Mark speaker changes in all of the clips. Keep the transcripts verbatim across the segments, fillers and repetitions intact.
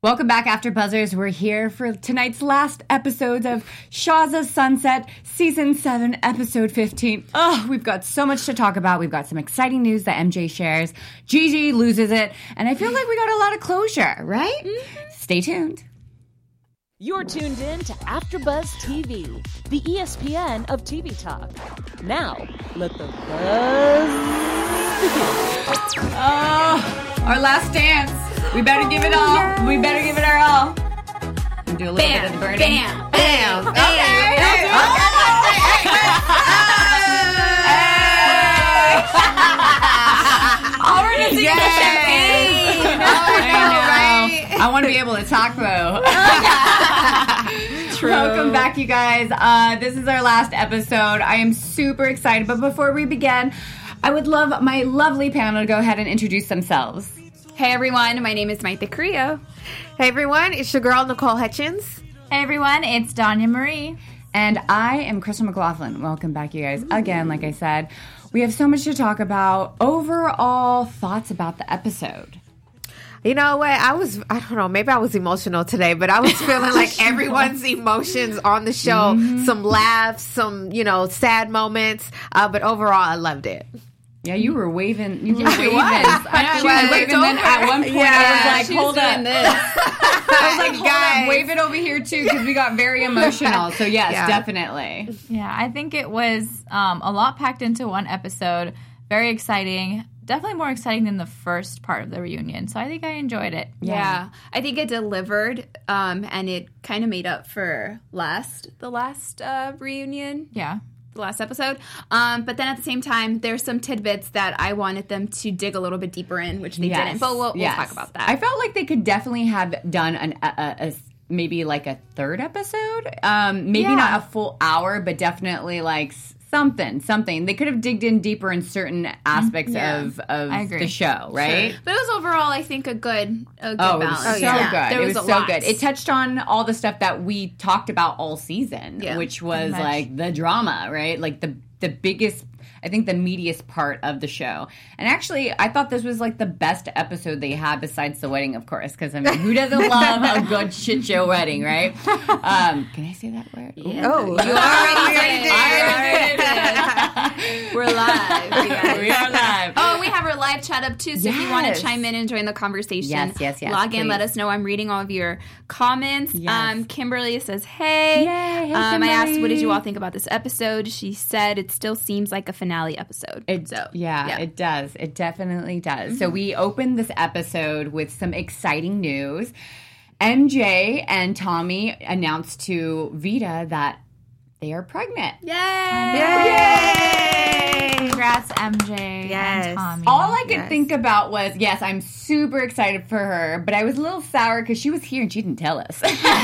Speaker 1: Welcome back, After Buzzers. We're here for tonight's last episodes of Shah's Sunset, Season seven, Episode fifteen. Oh, we've got so much to talk about. We've got some exciting news that M J shares. Gigi loses it. And I feel like we got a lot of closure, right? Mm-hmm. Stay tuned.
Speaker 2: You're tuned in to AfterBuzz T V, the E S P N of T V talk. Now, let the buzz begin.
Speaker 1: Oh, our last dance. We better give it all. Yes. We better give it our all. And do a little bam, bit of the burning.
Speaker 3: Bam, bam, bam. Okay.
Speaker 1: Okay. Okay.
Speaker 3: Already
Speaker 1: yes.
Speaker 3: the champagne.
Speaker 1: Oh, I know, right? I want to be able to talk, though.
Speaker 3: True.
Speaker 1: Welcome back, you guys. Uh, this is our last episode. I am super excited. But before we begin, I would love my lovely panel to go ahead and introduce themselves.
Speaker 3: Hey everyone, my name is Maite Carrillo.
Speaker 4: Hey everyone, it's your girl Nicole Hutchins.
Speaker 5: Hey everyone, it's Danya Marie.
Speaker 1: And I am Crystal McLaughlin. Welcome back, you guys. Again, like I said, we have so much to talk about. Overall thoughts about the episode.
Speaker 4: You know what? I was, I don't know, maybe I was emotional today, but I was feeling like everyone's emotions on the show. Mm-hmm. Some laughs, some, you know, sad moments. Uh, but overall, I loved it.
Speaker 1: Yeah, you were waving. You were waving. I she was waving. Then at one point, yeah, I was like, "Hold up!" This. I was like, "Hold Guys. up, wave it over here too," because we got very emotional. So yes, yeah. definitely.
Speaker 5: Yeah, I think it was um, a lot packed into one episode. Very exciting. Definitely more exciting than the first part of the reunion. So I think I enjoyed it.
Speaker 3: Yeah, yeah. I think it delivered, um, and it kind of made up for last the last uh, reunion.
Speaker 5: Yeah.
Speaker 3: The last episode. Um, but then at the same time, there's some tidbits that I wanted them to dig a little bit deeper in, which they yes. didn't. But we'll, we'll
Speaker 1: yes.
Speaker 3: talk about that.
Speaker 1: I felt like they could definitely have done an, a, a, a maybe like a third episode. Um, maybe
Speaker 3: yeah.
Speaker 1: not a full hour, but definitely like something, something. They could have digged in deeper in certain aspects
Speaker 3: yeah.
Speaker 1: of, of the show, right?
Speaker 3: Sure. But it was overall, I think, a good, a good
Speaker 1: oh,
Speaker 3: balance.
Speaker 1: It was so
Speaker 3: yeah.
Speaker 1: good.
Speaker 3: There
Speaker 1: it
Speaker 3: was,
Speaker 1: was
Speaker 3: a
Speaker 1: so
Speaker 3: lot.
Speaker 1: good. It touched on all the stuff that we talked about all season,
Speaker 3: yeah.
Speaker 1: which was like the drama, right? Like the the biggest, I think the meatiest part of the show. And actually, I thought this was like the best episode they had besides the wedding, of course, because I mean, who doesn't love a good shit show wedding, right? Um, can I say that word?
Speaker 3: Yeah.
Speaker 4: Oh,
Speaker 3: you already did. I already did. We're live. You guys.
Speaker 1: We are live.
Speaker 3: Oh, we have our live chat up too, so
Speaker 1: yes.
Speaker 3: if you want to chime in and join the conversation,
Speaker 1: yes, yes, yes,
Speaker 3: log in,
Speaker 1: please.
Speaker 3: let us know. I'm reading all of your comments.
Speaker 1: Yes.
Speaker 3: Um, Kimberly says, hey.
Speaker 1: Yay, hey
Speaker 3: um, I asked, what did you all
Speaker 1: Kimberly.
Speaker 3: think about this episode? She said it still seems like a finale episode.
Speaker 1: It,
Speaker 3: so,
Speaker 1: yeah,
Speaker 3: yeah,
Speaker 1: it does. It definitely does.
Speaker 3: Mm-hmm.
Speaker 1: So we opened this episode with some exciting news. M J and Tommy announced to Vita that they are pregnant.
Speaker 3: Yay!
Speaker 4: Yay!
Speaker 5: Congrats, M J
Speaker 4: Yes.
Speaker 5: and Tommy.
Speaker 1: All I could
Speaker 4: Yes.
Speaker 1: think about was, yes, I'm super excited for her, but I was a little sour because she was here and she didn't tell us.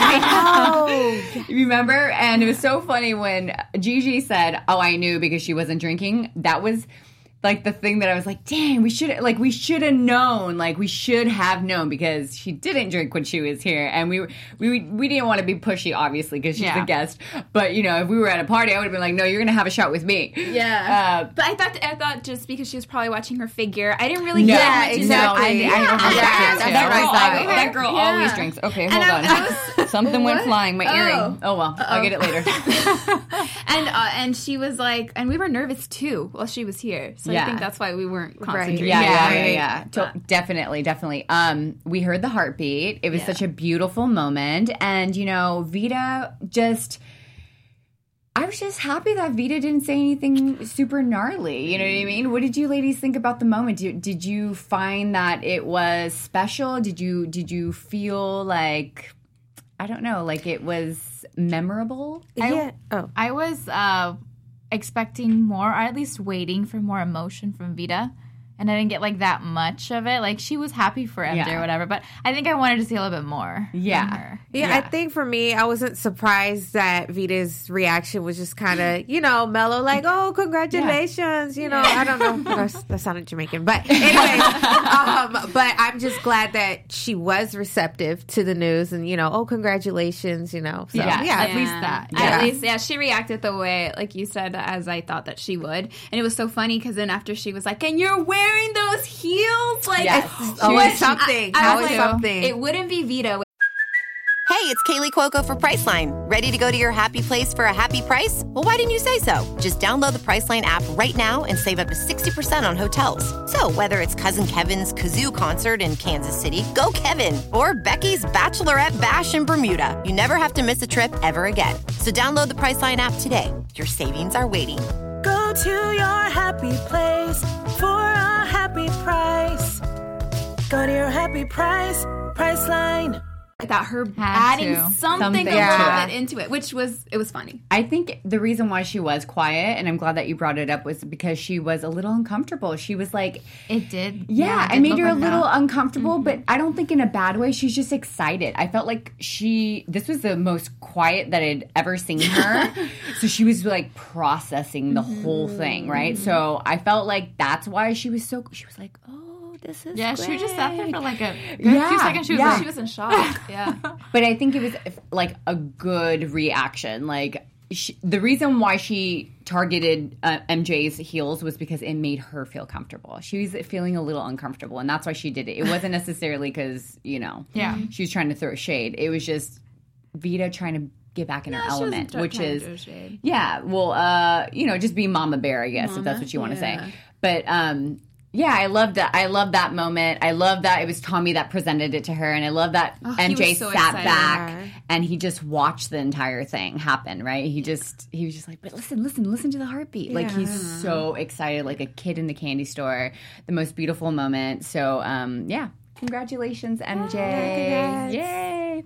Speaker 4: Oh.
Speaker 1: Remember? And it was so funny when Gigi said, oh, I knew because she wasn't drinking. That was like the thing that I was like, dang, we should like we should have known, like we should have known because she didn't drink when she was here, and we we we didn't want to be pushy, obviously, because she's
Speaker 5: Yeah.
Speaker 1: a guest. But you know, if we were at a party, I would have been like, no, you're gonna have a shot with me.
Speaker 3: Yeah.
Speaker 1: Uh,
Speaker 3: but I thought I thought just because she was probably watching her figure, I didn't really
Speaker 1: No,
Speaker 3: get
Speaker 4: Yeah,
Speaker 3: much into
Speaker 4: exactly.
Speaker 1: I, I,
Speaker 3: Yeah.
Speaker 1: I don't
Speaker 3: Yeah.
Speaker 1: that,
Speaker 3: That's
Speaker 1: that
Speaker 3: what
Speaker 1: girl,
Speaker 3: I thought.
Speaker 1: always, that girl
Speaker 3: Yeah.
Speaker 1: always drinks. Okay, hold
Speaker 3: And
Speaker 1: on.
Speaker 3: I- I was-
Speaker 1: Something went
Speaker 3: What?
Speaker 1: flying. My
Speaker 3: Oh.
Speaker 1: earring. Oh well,
Speaker 3: Uh-oh.
Speaker 1: I'll get it later.
Speaker 3: and uh, and she was like, and we were nervous too while she was here. So
Speaker 1: Yeah.
Speaker 3: I think that's why we weren't concentrating.
Speaker 1: Yeah, yeah,
Speaker 4: Yeah,
Speaker 1: yeah,
Speaker 4: right.
Speaker 1: yeah. To- definitely, definitely. Um, we heard the heartbeat. It was
Speaker 3: Yeah.
Speaker 1: such a beautiful moment, and you know, Vita just. I was just happy that Vita didn't say anything super gnarly. You know what I mean? What did you ladies think about the moment? Did, did you find that it was special? Did you did you feel like I don't know, like it was memorable?
Speaker 4: Yeah. Oh.
Speaker 5: I was uh, expecting more, or at least waiting for more emotion from Vita. And I didn't get, like, that much of it. Like, she was happy for M J
Speaker 1: Yeah.
Speaker 5: or whatever. But I think I wanted to see a little bit more
Speaker 1: Yeah.
Speaker 5: from her.
Speaker 4: Yeah,
Speaker 1: Yeah.
Speaker 4: I think for me, I wasn't surprised that Vita's reaction was just kind of, you know, mellow, like, oh, congratulations. You know, I don't know. That's, that sounded Jamaican. But anyway, um, but I'm just glad that she was receptive to the news and, you know, oh, congratulations, you know. So,
Speaker 1: Yeah,
Speaker 4: yeah.
Speaker 5: at least that.
Speaker 4: Yeah.
Speaker 3: At least, yeah, she reacted the way, like you said, as I thought that she would. And it was so funny because then after she was like, and you're wearing those heels? Like,
Speaker 1: Yes.
Speaker 4: It's
Speaker 1: She
Speaker 4: always
Speaker 1: was-
Speaker 4: something.
Speaker 3: I, I was
Speaker 4: always
Speaker 3: like,
Speaker 4: something.
Speaker 3: it wouldn't be Vita
Speaker 6: it's Kaylee Cuoco for Priceline. Ready to go to your happy place for a happy price? Well, why didn't you say so? Just download the Priceline app right now and save up to sixty percent on hotels. So whether it's Cousin Kevin's Kazoo Concert in Kansas City, go Kevin, or Becky's Bachelorette Bash in Bermuda, you never have to miss a trip ever again. So download the Priceline app today. Your savings are waiting.
Speaker 7: Go to your happy place for a happy price. Go to your happy price, Priceline.
Speaker 3: I thought her
Speaker 5: Had
Speaker 3: adding
Speaker 5: to.
Speaker 3: something,
Speaker 1: Something
Speaker 3: a
Speaker 1: to
Speaker 3: little
Speaker 1: it.
Speaker 3: bit into it, which was it was funny.
Speaker 1: I think the reason why she was quiet, and I'm glad that you brought it up, was because she was a little uncomfortable. She was like,
Speaker 5: It did.
Speaker 1: yeah,
Speaker 5: it
Speaker 1: I
Speaker 5: did
Speaker 1: made
Speaker 5: look
Speaker 1: her a
Speaker 5: like
Speaker 1: little
Speaker 5: that.
Speaker 1: uncomfortable, but I don't think in a bad way. She's just excited. I felt like she, this was the most quiet that I'd ever seen her. So she was like processing the whole thing, right? So I felt like that's why she was so, she was like, oh, this is
Speaker 5: Yeah, she just sat there
Speaker 1: great.
Speaker 5: for like a good
Speaker 1: Yeah,
Speaker 5: few seconds. She was
Speaker 1: yeah.
Speaker 5: like,
Speaker 3: She was in shock. Yeah.
Speaker 1: But I think it was like a good reaction. Like she, the reason why she targeted uh, M J's heels was because it made her feel comfortable. She was feeling a little uncomfortable, and that's why she did it. It wasn't necessarily because, you know,
Speaker 5: Yeah.
Speaker 1: she was trying to throw shade. It was just Vita trying to get back in her
Speaker 3: She wasn't
Speaker 1: element,
Speaker 3: try-
Speaker 1: which
Speaker 3: trying to
Speaker 1: is
Speaker 3: throw shade.
Speaker 1: yeah, well, uh, you know, just be Mama Bear, I guess, if that's what you want to
Speaker 3: yeah.
Speaker 1: say. But um, yeah, I loved that. I love that moment. I love that it was Tommy that presented it to her, and I love that
Speaker 3: Oh, he
Speaker 1: M J
Speaker 3: was so
Speaker 1: sat
Speaker 3: excited.
Speaker 1: back and he just watched the entire thing happen. Right? He just he was just like, but listen, listen, listen to the heartbeat. Like he's so excited, like a kid in the candy store. The most beautiful moment. So um, yeah, congratulations, M J! Yay!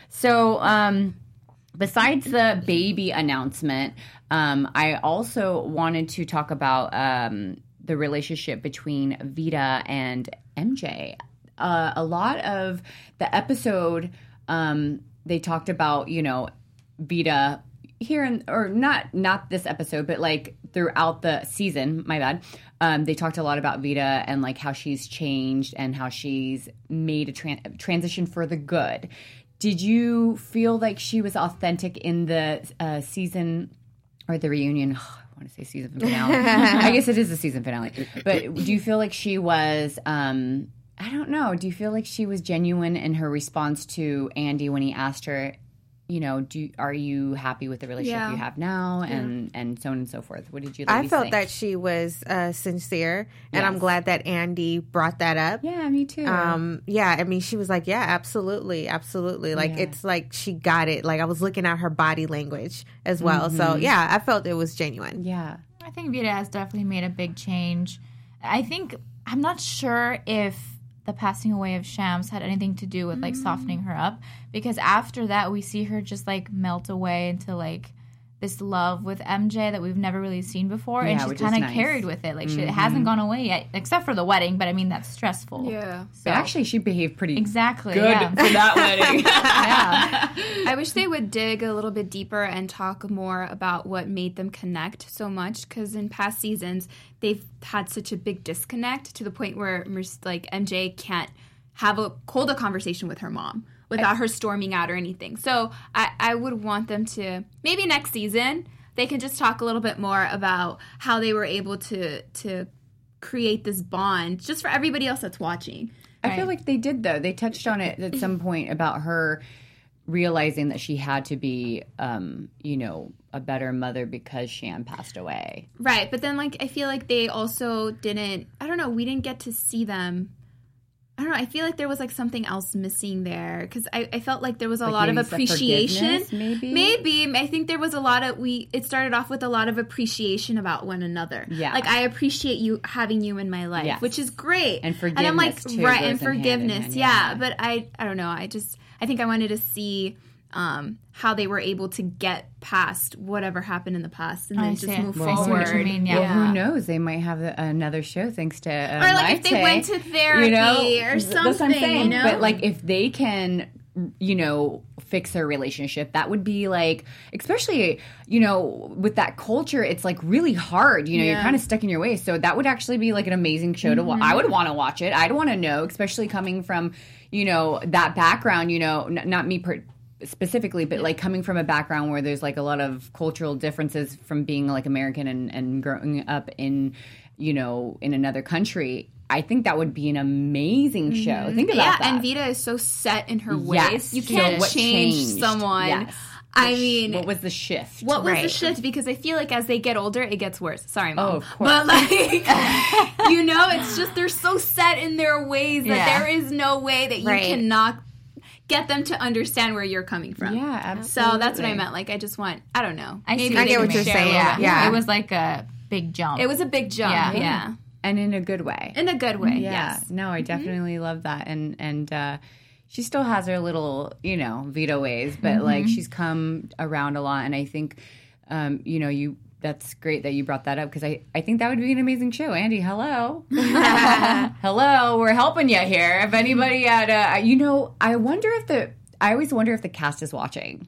Speaker 1: So um. Besides the baby announcement, um, I also wanted to talk about um, the relationship between Vita and M J. Uh, a lot of the episode, um, they talked about, you know, Vita here and or not not this episode, but like throughout the season. My bad. Um, they talked a lot about Vita and like how she's changed and how she's made a tran- transition for the good. Did you feel like she was authentic in the uh, season or the reunion? Oh, I want to say season finale. I guess it is the season finale. But do you feel like she was, um, I don't know, do you feel like she was genuine in her response to Andy when he asked her, you know, do are you happy with the relationship
Speaker 3: Yeah.
Speaker 1: you have now, and and so on and so forth? What did you?
Speaker 4: I
Speaker 1: ladies
Speaker 4: felt
Speaker 1: think?
Speaker 4: that she was uh, sincere, and
Speaker 1: Yes.
Speaker 4: I'm glad that Andy brought that up.
Speaker 1: Yeah, me too.
Speaker 4: Um, yeah, I mean, she was like, yeah, absolutely, absolutely. Like,
Speaker 1: Yeah.
Speaker 4: it's like she got it. Like, I was looking at her body language as well.
Speaker 1: Mm-hmm.
Speaker 4: So, yeah, I felt it was genuine.
Speaker 1: yeah.
Speaker 5: I think Vita has definitely made a big change. I think I'm not sure if the passing away of Shams had anything to do with like softening her up, because after that we see her just like melt away into like this love with M J that we've never really seen before,
Speaker 1: Yeah,
Speaker 5: and she's
Speaker 1: which is
Speaker 5: kind of
Speaker 1: nice.
Speaker 5: carried with it. Like she, it hasn't gone away yet, except for the wedding. But I mean that's stressful.
Speaker 3: Yeah.
Speaker 5: So,
Speaker 1: But actually, she behaved pretty
Speaker 5: exactly.
Speaker 1: good
Speaker 5: Yeah.
Speaker 1: for that wedding.
Speaker 5: yeah.
Speaker 3: I wish they would dig a little bit deeper and talk more about what made them connect so much, because in past seasons they've had such a big disconnect to the point where like M J can't have a hold a conversation with her mom without her storming out or anything. So I, I would want them to, maybe next season they can just talk a little bit more about how they were able to to create this bond just for everybody else that's watching.
Speaker 1: I feel like they did, though. They touched on it at some point about her realizing that she had to be, um, you know, a better mother because Sham passed away.
Speaker 3: Right, but then like I feel like they also didn't, I don't know, we didn't get to see them. I don't know, I feel like there was like something else missing there, because I, I felt like there was a
Speaker 1: Like
Speaker 3: lot of
Speaker 1: maybe some
Speaker 3: appreciation.
Speaker 1: forgiveness, maybe?
Speaker 3: Maybe. I think there was a lot of, we, it started off with a lot of appreciation about one another.
Speaker 1: Yeah.
Speaker 3: Like, I appreciate you, having you in my life,
Speaker 1: Yes.
Speaker 3: which is great.
Speaker 1: And
Speaker 3: And I'm like,
Speaker 1: forgiveness, too,
Speaker 3: right,
Speaker 1: goes
Speaker 3: and
Speaker 1: in hand in
Speaker 3: forgiveness,
Speaker 1: hand,
Speaker 3: yeah.
Speaker 1: yeah.
Speaker 3: But I, I don't know, I just, I think I wanted to see um, how they were able to get past whatever happened in the past and
Speaker 5: I
Speaker 3: then
Speaker 5: see
Speaker 3: just
Speaker 5: it.
Speaker 3: move
Speaker 5: Well, I see
Speaker 3: forward.
Speaker 5: what you mean, yeah.
Speaker 1: Well,
Speaker 3: Yeah.
Speaker 1: who knows? They might have a, another show thanks to uh,
Speaker 3: Or like if they
Speaker 1: Maite,
Speaker 3: went to therapy
Speaker 1: you know?
Speaker 3: or
Speaker 1: That's what I'm
Speaker 3: something,
Speaker 1: saying.
Speaker 3: you know?
Speaker 1: But like if they can, you know, fix their relationship, that would be like, especially, you know, with that culture, it's like really hard. You know, you're
Speaker 3: Yeah.
Speaker 1: kind of stuck in your ways. So that would actually be like an amazing show to watch. I would want to watch it. I'd want to know, especially coming from, you know, that background. You know, n- not me per- specifically, but like coming from a background where there's like a lot of cultural differences from being like American and, and growing up in, you know, in another country. I think that would be an amazing show. Think about
Speaker 3: yeah,
Speaker 1: that.
Speaker 3: and Vita is so set in her ways.
Speaker 1: Yes.
Speaker 3: You
Speaker 1: So
Speaker 3: can't
Speaker 1: what
Speaker 3: change
Speaker 1: changed?
Speaker 3: someone.
Speaker 1: Yes.
Speaker 3: I mean,
Speaker 1: what was the shift?
Speaker 3: What was
Speaker 4: Right.
Speaker 3: the shift? Because I feel like as they get older, it gets worse. Sorry, Mom.
Speaker 1: Oh, of course.
Speaker 3: But, like, you know, it's just they're so set in their ways that
Speaker 5: Yeah.
Speaker 3: there is no way that you
Speaker 4: Right.
Speaker 3: cannot get them to understand where you're coming from.
Speaker 1: Yeah, absolutely.
Speaker 3: So that's what I meant. Like, I just want, I don't know.
Speaker 5: I see
Speaker 3: Maybe
Speaker 5: what
Speaker 3: they
Speaker 4: get
Speaker 3: can
Speaker 4: what you're
Speaker 3: share a
Speaker 4: saying.
Speaker 3: little
Speaker 4: Yeah.
Speaker 3: bit.
Speaker 4: Yeah.
Speaker 5: It was like a big jump.
Speaker 3: It was a big jump.
Speaker 5: Yeah.
Speaker 3: Yeah.
Speaker 5: Yeah.
Speaker 1: and in a good way.
Speaker 3: In a good way,
Speaker 1: Yeah.
Speaker 3: yes.
Speaker 1: No, I definitely love that. And and uh, she still has her little, you know, Vita ways, but like she's come around a lot. And I think, um, you know, you that's great that you brought that up because I, I think that would be an amazing show. Andy, hello. Hello. We're helping you here. If anybody at, uh, you know, I wonder if the, I always wonder if the cast is watching.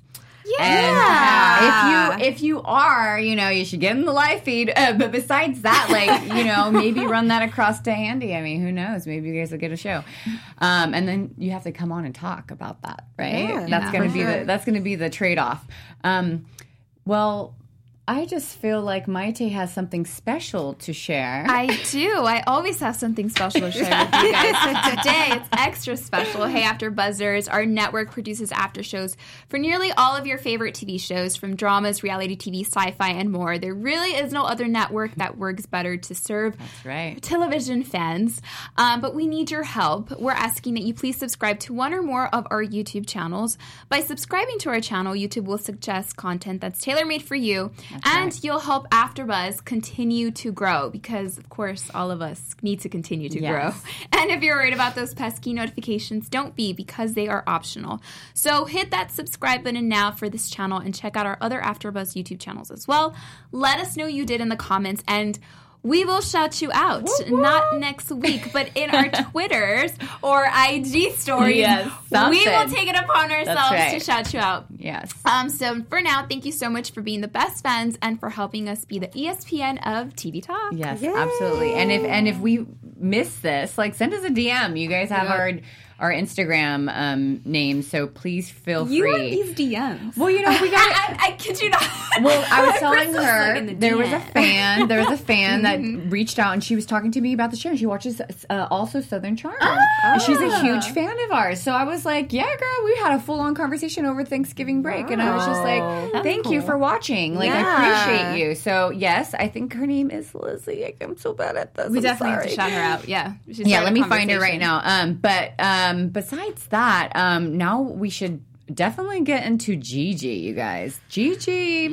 Speaker 3: Yeah.
Speaker 1: And if you if you are, you know, you should get in the live feed. Uh, but besides that, like, you know, maybe run that across to Andy. I mean, who knows? Maybe you guys will get a show. Um, and then you have to come on and talk about that, right?
Speaker 4: Yeah,
Speaker 1: that's
Speaker 4: yeah,
Speaker 1: gonna
Speaker 4: for
Speaker 1: be
Speaker 4: sure.
Speaker 1: the that's gonna be the trade off. Um, well, I just feel like Maite has something special to share.
Speaker 3: I do. I always have something special to share with you guys. So today, it's extra special. Hey, After Buzzers, our network produces after shows for nearly all of your favorite T V shows, from dramas, reality T V, sci-fi, and more. There really is no other network that works better to serve
Speaker 1: That's right.
Speaker 3: television fans. Um, but we need your help. We're asking that you please subscribe to one or more of our YouTube channels. By subscribing to our channel, YouTube will suggest content that's tailor-made for you. And
Speaker 1: right.
Speaker 3: you'll help AfterBuzz continue to grow because, of course, all of us need to continue to
Speaker 1: Yes.
Speaker 3: grow. And if you're worried about those pesky notifications, don't be, because they are optional. So hit that subscribe button now for this channel and check out our other AfterBuzz YouTube channels as well. Let us know you did in the comments, and we will shout you out. Not next week, but in our Twitters or I G stories.
Speaker 1: Yes,
Speaker 3: we will
Speaker 1: something.
Speaker 3: take it upon ourselves
Speaker 1: right.
Speaker 3: to shout you out.
Speaker 1: Yes.
Speaker 3: Um, so for now, thank you so much for being the best fans and for helping us be the E S P N of T V Talk.
Speaker 1: Yes, absolutely. And if and if we miss this, like, send us a D M. You guys have our our Instagram um, name, so please feel
Speaker 3: You
Speaker 1: free.
Speaker 3: and these D Ms.
Speaker 1: Well, you know, we got.
Speaker 3: I, I, I kid you not.
Speaker 1: Well, I was telling
Speaker 3: Crystal's
Speaker 1: her
Speaker 3: like in the
Speaker 1: there was a
Speaker 3: D M.
Speaker 1: fan. There was a fan that reached out and she was talking to me about the show. And she watches uh, also Southern Charm. And she's a huge fan of ours. So I was like, "Yeah, girl, we had a full on conversation over Thanksgiving break." And I was just like, "Thank you for watching. Like,
Speaker 4: Yeah.
Speaker 1: I appreciate you." So yes, I think her name is Lizzie. I'm so bad at this.
Speaker 3: We
Speaker 1: I'm
Speaker 3: definitely have
Speaker 1: sorry.
Speaker 3: to shout her out. Yeah. we should
Speaker 1: Yeah,
Speaker 3: start
Speaker 1: let
Speaker 3: a
Speaker 1: me find her right
Speaker 3: conversation.
Speaker 1: now. Um, but um, besides that, um, now we should definitely get into Gigi, you guys. Gigi.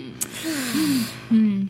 Speaker 1: Woo!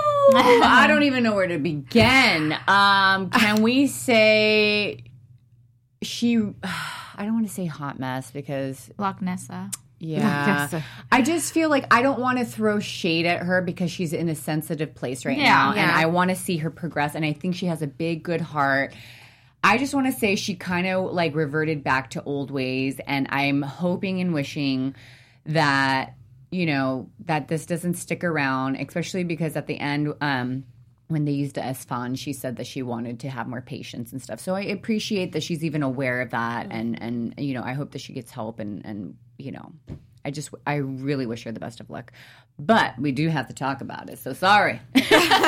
Speaker 1: I don't even know where to begin. Um, can we say she? I don't want to say hot mess because
Speaker 5: Loch Nessa.
Speaker 1: yeah,
Speaker 4: Yes.
Speaker 1: I just feel like I don't want to throw shade at her because she's in a sensitive place right
Speaker 5: Yeah,
Speaker 1: now, and
Speaker 4: yeah.
Speaker 1: I want to see her progress. And I think she has a big, good heart. I just want to say she kind of like reverted back to old ways, and I'm hoping and wishing that, you know, that this doesn't stick around, especially because at the end, um, when they used the S-Fon, she said that she wanted to have more patience and stuff. So I appreciate that she's even aware of that, and and you know, I hope that she gets help, and and you know, I just I really wish her the best of luck. But we do have to talk about it, so sorry. uh,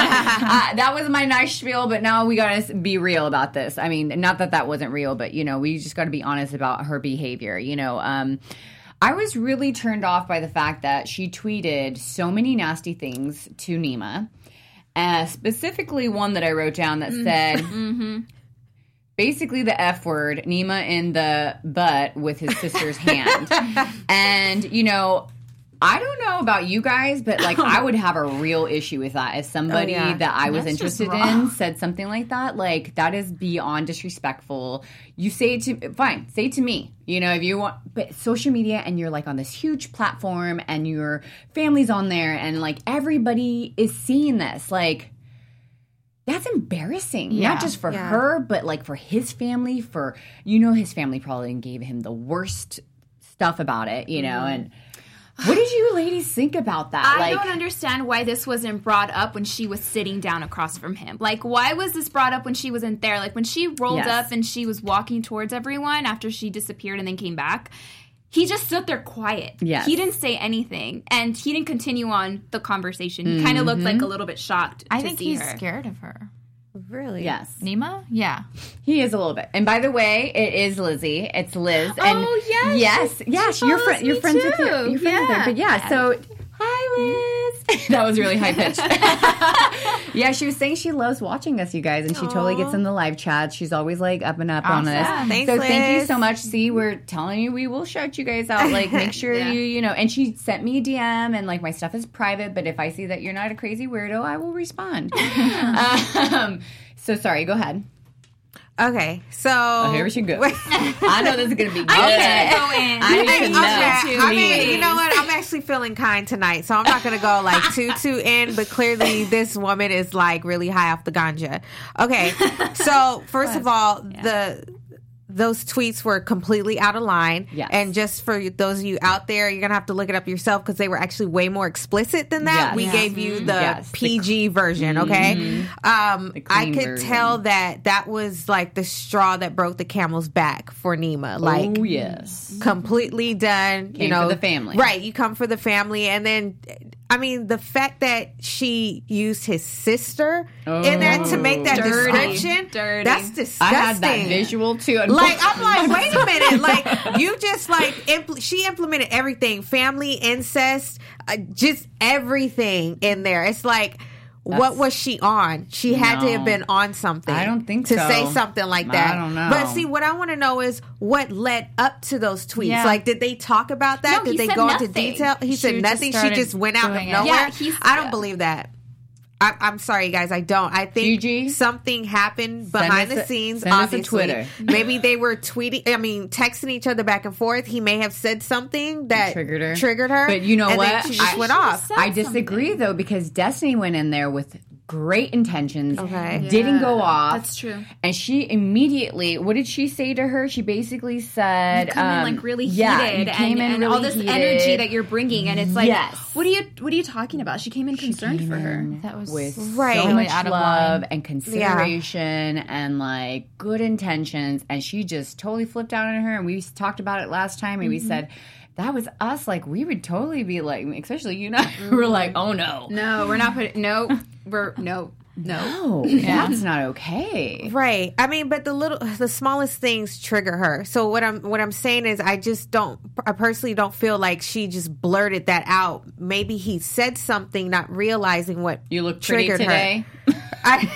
Speaker 1: that was my nice spiel, but now we gotta be real about this. I mean, not that that wasn't real, but you know, we just got to be honest about her behavior. You know, um, I was really turned off by the fact that she tweeted so many nasty things to Nima. Uh, specifically one that I wrote down that said,
Speaker 3: Mm-hmm.
Speaker 1: basically the F word, Nima in the butt with his sister's hand. And, you know, I don't know about you guys, but, like, I would have a real issue with that if somebody
Speaker 4: Oh, yeah.
Speaker 1: that I was
Speaker 5: That's just
Speaker 1: interested
Speaker 5: wrong.
Speaker 1: in said something like that. Like, that is beyond disrespectful. You say it to, fine, say it to me. You know, if you want, but social media and you're, like, on this huge platform and your family's on there and, like, everybody is seeing this. Like, that's embarrassing.
Speaker 5: Yeah.
Speaker 1: Not just for
Speaker 4: Yeah.
Speaker 1: her, but, like, for his family, for, you know, his family probably gave him the worst stuff about it, you know, and what did you ladies think about that?
Speaker 3: I
Speaker 1: like,
Speaker 3: don't understand why this wasn't brought up when she was sitting down across from him. Like, why was this brought up when she wasn't there? Like, when she rolled
Speaker 1: Yes.
Speaker 3: up and she was walking towards everyone after she disappeared and then came back, he just stood there quiet.
Speaker 1: Yes.
Speaker 3: He didn't say anything, and he didn't continue on the conversation. He kind of looked like a little bit shocked
Speaker 5: I
Speaker 3: to
Speaker 5: think
Speaker 3: see
Speaker 5: he's
Speaker 3: her.
Speaker 5: scared of her.
Speaker 4: Really?
Speaker 1: Yes.
Speaker 5: Nima? Yeah.
Speaker 1: He is a little bit. And by the way, it is Lizzie. It's Liz. And
Speaker 3: Oh, yeah,
Speaker 1: Yes.
Speaker 3: she-
Speaker 1: yeah.
Speaker 3: she
Speaker 1: you're
Speaker 3: follows
Speaker 1: fri- you're
Speaker 3: me
Speaker 1: friends with
Speaker 3: too.
Speaker 1: her. You're friends with her.
Speaker 3: Yeah.
Speaker 1: But yeah, so hi Liz. that was really high pitched. Yeah, she was saying she loves watching us, you guys, and she totally gets in the live chat. She's always like up and up on us.
Speaker 5: Awesome.
Speaker 4: Thanks,
Speaker 1: so thank you
Speaker 4: Liz.
Speaker 1: so much. See, we're telling you we will shout you guys out. Like make sure
Speaker 3: Yeah.
Speaker 1: you, you know, and she sent me a D M and like my stuff is private, but if I see that you're not a crazy weirdo, I will respond. um, so sorry, go ahead.
Speaker 4: Okay, so
Speaker 1: Oh, here we should go. I know this is gonna be good.
Speaker 3: Okay. Go in.
Speaker 1: I need
Speaker 4: Okay,
Speaker 1: to know.
Speaker 4: I mean,
Speaker 1: please.
Speaker 4: you know what? I'm actually feeling kind tonight, so I'm not going to go like too too in. But clearly, this woman is like really high off the ganja. Okay, so first of all, the those tweets were completely out of line.
Speaker 1: Yes.
Speaker 4: And just for those of you out there, you're gonna have to look it up yourself because they were actually way more explicit than that.
Speaker 1: Yes.
Speaker 4: We
Speaker 1: Yes.
Speaker 4: gave you the
Speaker 1: Yes.
Speaker 4: P G version. Okay. Um,
Speaker 1: The
Speaker 4: I
Speaker 1: clean
Speaker 4: could
Speaker 1: version.
Speaker 4: tell that that was like the straw that broke the camel's back for Nima. Like,
Speaker 1: oh yes.
Speaker 4: completely done.
Speaker 1: Came
Speaker 4: you know,
Speaker 1: for the family.
Speaker 4: right? You come for the family, and then, I mean, the fact that she used his sister in that to make that
Speaker 3: Dirty.
Speaker 4: description,
Speaker 3: Dirty.
Speaker 4: that's
Speaker 1: I
Speaker 4: disgusting.
Speaker 1: had that visual too. And
Speaker 4: Like, I'm like, wait a minute. Like, you just like, impl- she implemented everything, family, incest, uh, just everything in there. It's like, what
Speaker 1: That's-
Speaker 4: was she on? She had to
Speaker 1: No.
Speaker 4: have been on something.
Speaker 1: I don't think
Speaker 4: to
Speaker 1: so.
Speaker 4: say something like
Speaker 1: I
Speaker 4: that.
Speaker 1: don't know.
Speaker 4: But see, what I want to know is what led up to those tweets.
Speaker 5: Yeah.
Speaker 4: Like, did they talk about that?
Speaker 3: No,
Speaker 4: did
Speaker 3: he
Speaker 4: they
Speaker 3: said
Speaker 4: go into
Speaker 3: nothing.
Speaker 4: detail? He
Speaker 5: She
Speaker 4: said
Speaker 5: just
Speaker 4: nothing. She
Speaker 5: started
Speaker 4: just went out of
Speaker 5: doing it.
Speaker 4: nowhere.
Speaker 3: Yeah, he's-
Speaker 4: I don't
Speaker 3: yeah.
Speaker 4: believe that. I, I'm sorry, guys. I don't. I think
Speaker 1: Gigi?
Speaker 4: something happened behind
Speaker 1: us
Speaker 4: the
Speaker 1: a-
Speaker 4: scenes.
Speaker 1: send us a
Speaker 4: obviously,
Speaker 1: Twitter.
Speaker 4: maybe they were tweeting. I mean, texting each other back and forth. He may have said something that
Speaker 1: Triggered her.
Speaker 4: Triggered her.
Speaker 1: But you know
Speaker 4: and
Speaker 1: what?
Speaker 4: Then she just
Speaker 1: I-
Speaker 4: went
Speaker 1: She
Speaker 4: off.
Speaker 3: said
Speaker 1: I disagree though because Destiny went in there with great intentions.
Speaker 4: Okay.
Speaker 1: Didn't go
Speaker 3: Yeah,
Speaker 1: off.
Speaker 3: that's true.
Speaker 1: And she immediately, what did she say to her? She basically said,
Speaker 3: You come
Speaker 1: um,
Speaker 3: in like really
Speaker 1: yeah,
Speaker 3: heated
Speaker 1: you came
Speaker 3: and,
Speaker 1: in
Speaker 3: and all
Speaker 1: really
Speaker 3: this
Speaker 1: heated.
Speaker 3: energy that you're bringing, and it's like,
Speaker 1: Yes.
Speaker 3: what are you what are you talking about? She came in concerned for her.
Speaker 5: That was
Speaker 1: with
Speaker 4: Right.
Speaker 1: so
Speaker 4: Really
Speaker 1: much
Speaker 5: out of
Speaker 1: love
Speaker 5: line.
Speaker 1: and consideration and like good intentions, and she just totally flipped out on her. And we talked about it last time, and we said that was us. Like we would totally be like, especially you and I, we're like, oh no,
Speaker 3: No, we're not putting. No, we're no, no.
Speaker 1: no, that's not okay.
Speaker 4: Right. I mean, but the little, the smallest things trigger her. So what I'm, what I'm saying is, I just don't, I personally don't feel like she just blurted that out. Maybe he said something, not realizing what
Speaker 1: You look pretty
Speaker 4: triggered
Speaker 1: today.
Speaker 4: her. I,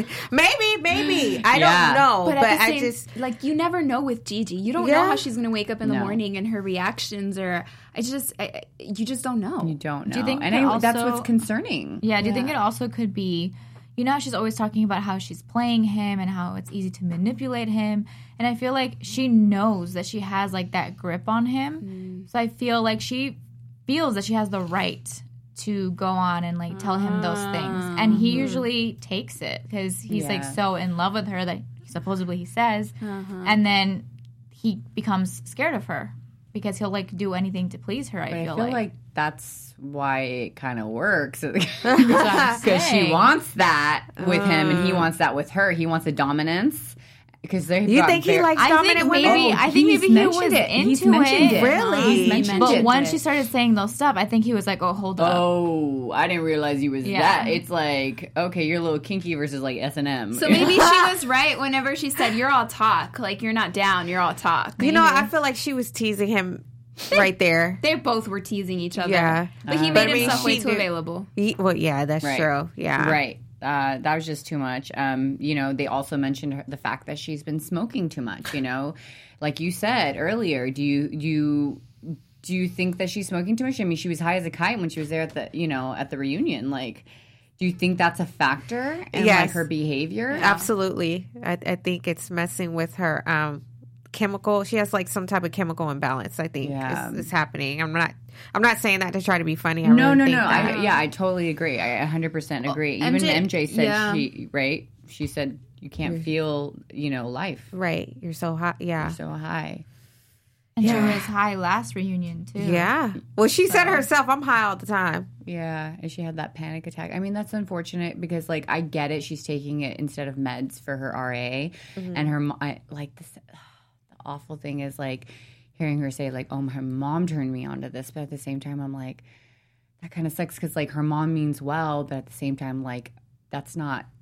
Speaker 4: maybe, maybe I
Speaker 1: Yeah.
Speaker 4: don't know,
Speaker 3: But,
Speaker 4: but,
Speaker 3: at the
Speaker 4: I
Speaker 3: same,
Speaker 4: just.
Speaker 3: like you never know with Gigi. You don't
Speaker 4: Yeah.
Speaker 3: know how she's going to wake up in the
Speaker 1: No.
Speaker 3: morning and her reactions, or I just, I, I- you just don't know.
Speaker 1: You don't know.
Speaker 5: Do you think
Speaker 1: and
Speaker 5: that
Speaker 1: I, that's
Speaker 5: also-
Speaker 1: what's concerning.
Speaker 5: Yeah, do you think it also could be, you know, how she's always talking about how she's playing him and how it's easy to manipulate him. And I feel like she knows that she has like that grip on him. So I feel like she feels that she has the right to go on and like tell him those things. And he usually takes it because he's like
Speaker 1: Yeah.
Speaker 5: so in love with her that supposedly he says. And then he becomes scared of her because he'll like do anything to please her, I
Speaker 1: But I
Speaker 5: feel,
Speaker 1: feel
Speaker 5: like.
Speaker 1: like that's why it kind of works.
Speaker 5: That's what I'm
Speaker 1: Because she
Speaker 5: saying.
Speaker 1: wants that with him, and he wants that with her. He wants a dominance. Because they.
Speaker 4: You think he likes
Speaker 5: I
Speaker 4: dominant
Speaker 5: think
Speaker 4: women?
Speaker 5: maybe
Speaker 1: Oh,
Speaker 5: I think
Speaker 1: he's
Speaker 5: maybe he
Speaker 1: mentioned
Speaker 5: was
Speaker 1: it.
Speaker 5: into
Speaker 1: He's mentioned it.
Speaker 4: Really?
Speaker 1: He's mentioned
Speaker 5: But
Speaker 1: it.
Speaker 5: once she started saying those stuff, I think he was like, "Oh, hold up."
Speaker 1: Oh, I didn't realize you was
Speaker 5: Yeah.
Speaker 1: that. It's like, okay, you're a little kinky versus like S and M.
Speaker 3: So maybe she was right whenever she said, "You're all talk, like you're not down, you're all talk."
Speaker 4: You know, I feel like she was teasing him right there.
Speaker 3: They both were teasing each other.
Speaker 4: Yeah.
Speaker 3: But he
Speaker 1: Uh,
Speaker 3: made
Speaker 4: But I mean,
Speaker 3: himself
Speaker 4: she
Speaker 3: way too
Speaker 4: did-
Speaker 3: available.
Speaker 4: He- well, yeah, that's
Speaker 1: Right.
Speaker 4: true. Yeah.
Speaker 1: Right. Uh, that was just too much. Um, you know, they also mentioned her, the fact that she's been smoking too much. You know, like you said earlier, do you do you do you think that she's smoking too much? I mean, she was high as a kite when she was there at the you know at the reunion. Like, do you think that's a factor in like
Speaker 4: Yes.
Speaker 1: her behavior?
Speaker 4: Absolutely. I, I think it's messing with her um, chemical. She has like some type of chemical imbalance. I think
Speaker 1: Yeah.
Speaker 4: is, is happening. I'm not. I'm not saying that to try to be funny. I
Speaker 1: No,
Speaker 4: really
Speaker 1: no,
Speaker 4: think
Speaker 1: no.
Speaker 4: that.
Speaker 1: I, yeah, I totally agree. I one hundred percent agree. Even
Speaker 3: M J
Speaker 1: M J said
Speaker 3: yeah.
Speaker 1: she right. She said you can't feel you know life.
Speaker 4: Right. You're so hot. Yeah.
Speaker 1: So high.
Speaker 5: And she was high last reunion too.
Speaker 4: Yeah. Well, she said herself, "I'm high all the time."
Speaker 1: Yeah, and she had that panic attack. I mean, that's unfortunate because, like, I get it. She's taking it instead of meds for her R A, and her mo- I, like this. The awful thing is like hearing her say like, "Oh, my mom turned me onto this," but at the same time, I'm like, that kind of sucks because like her mom means well, but at the same time, like that's not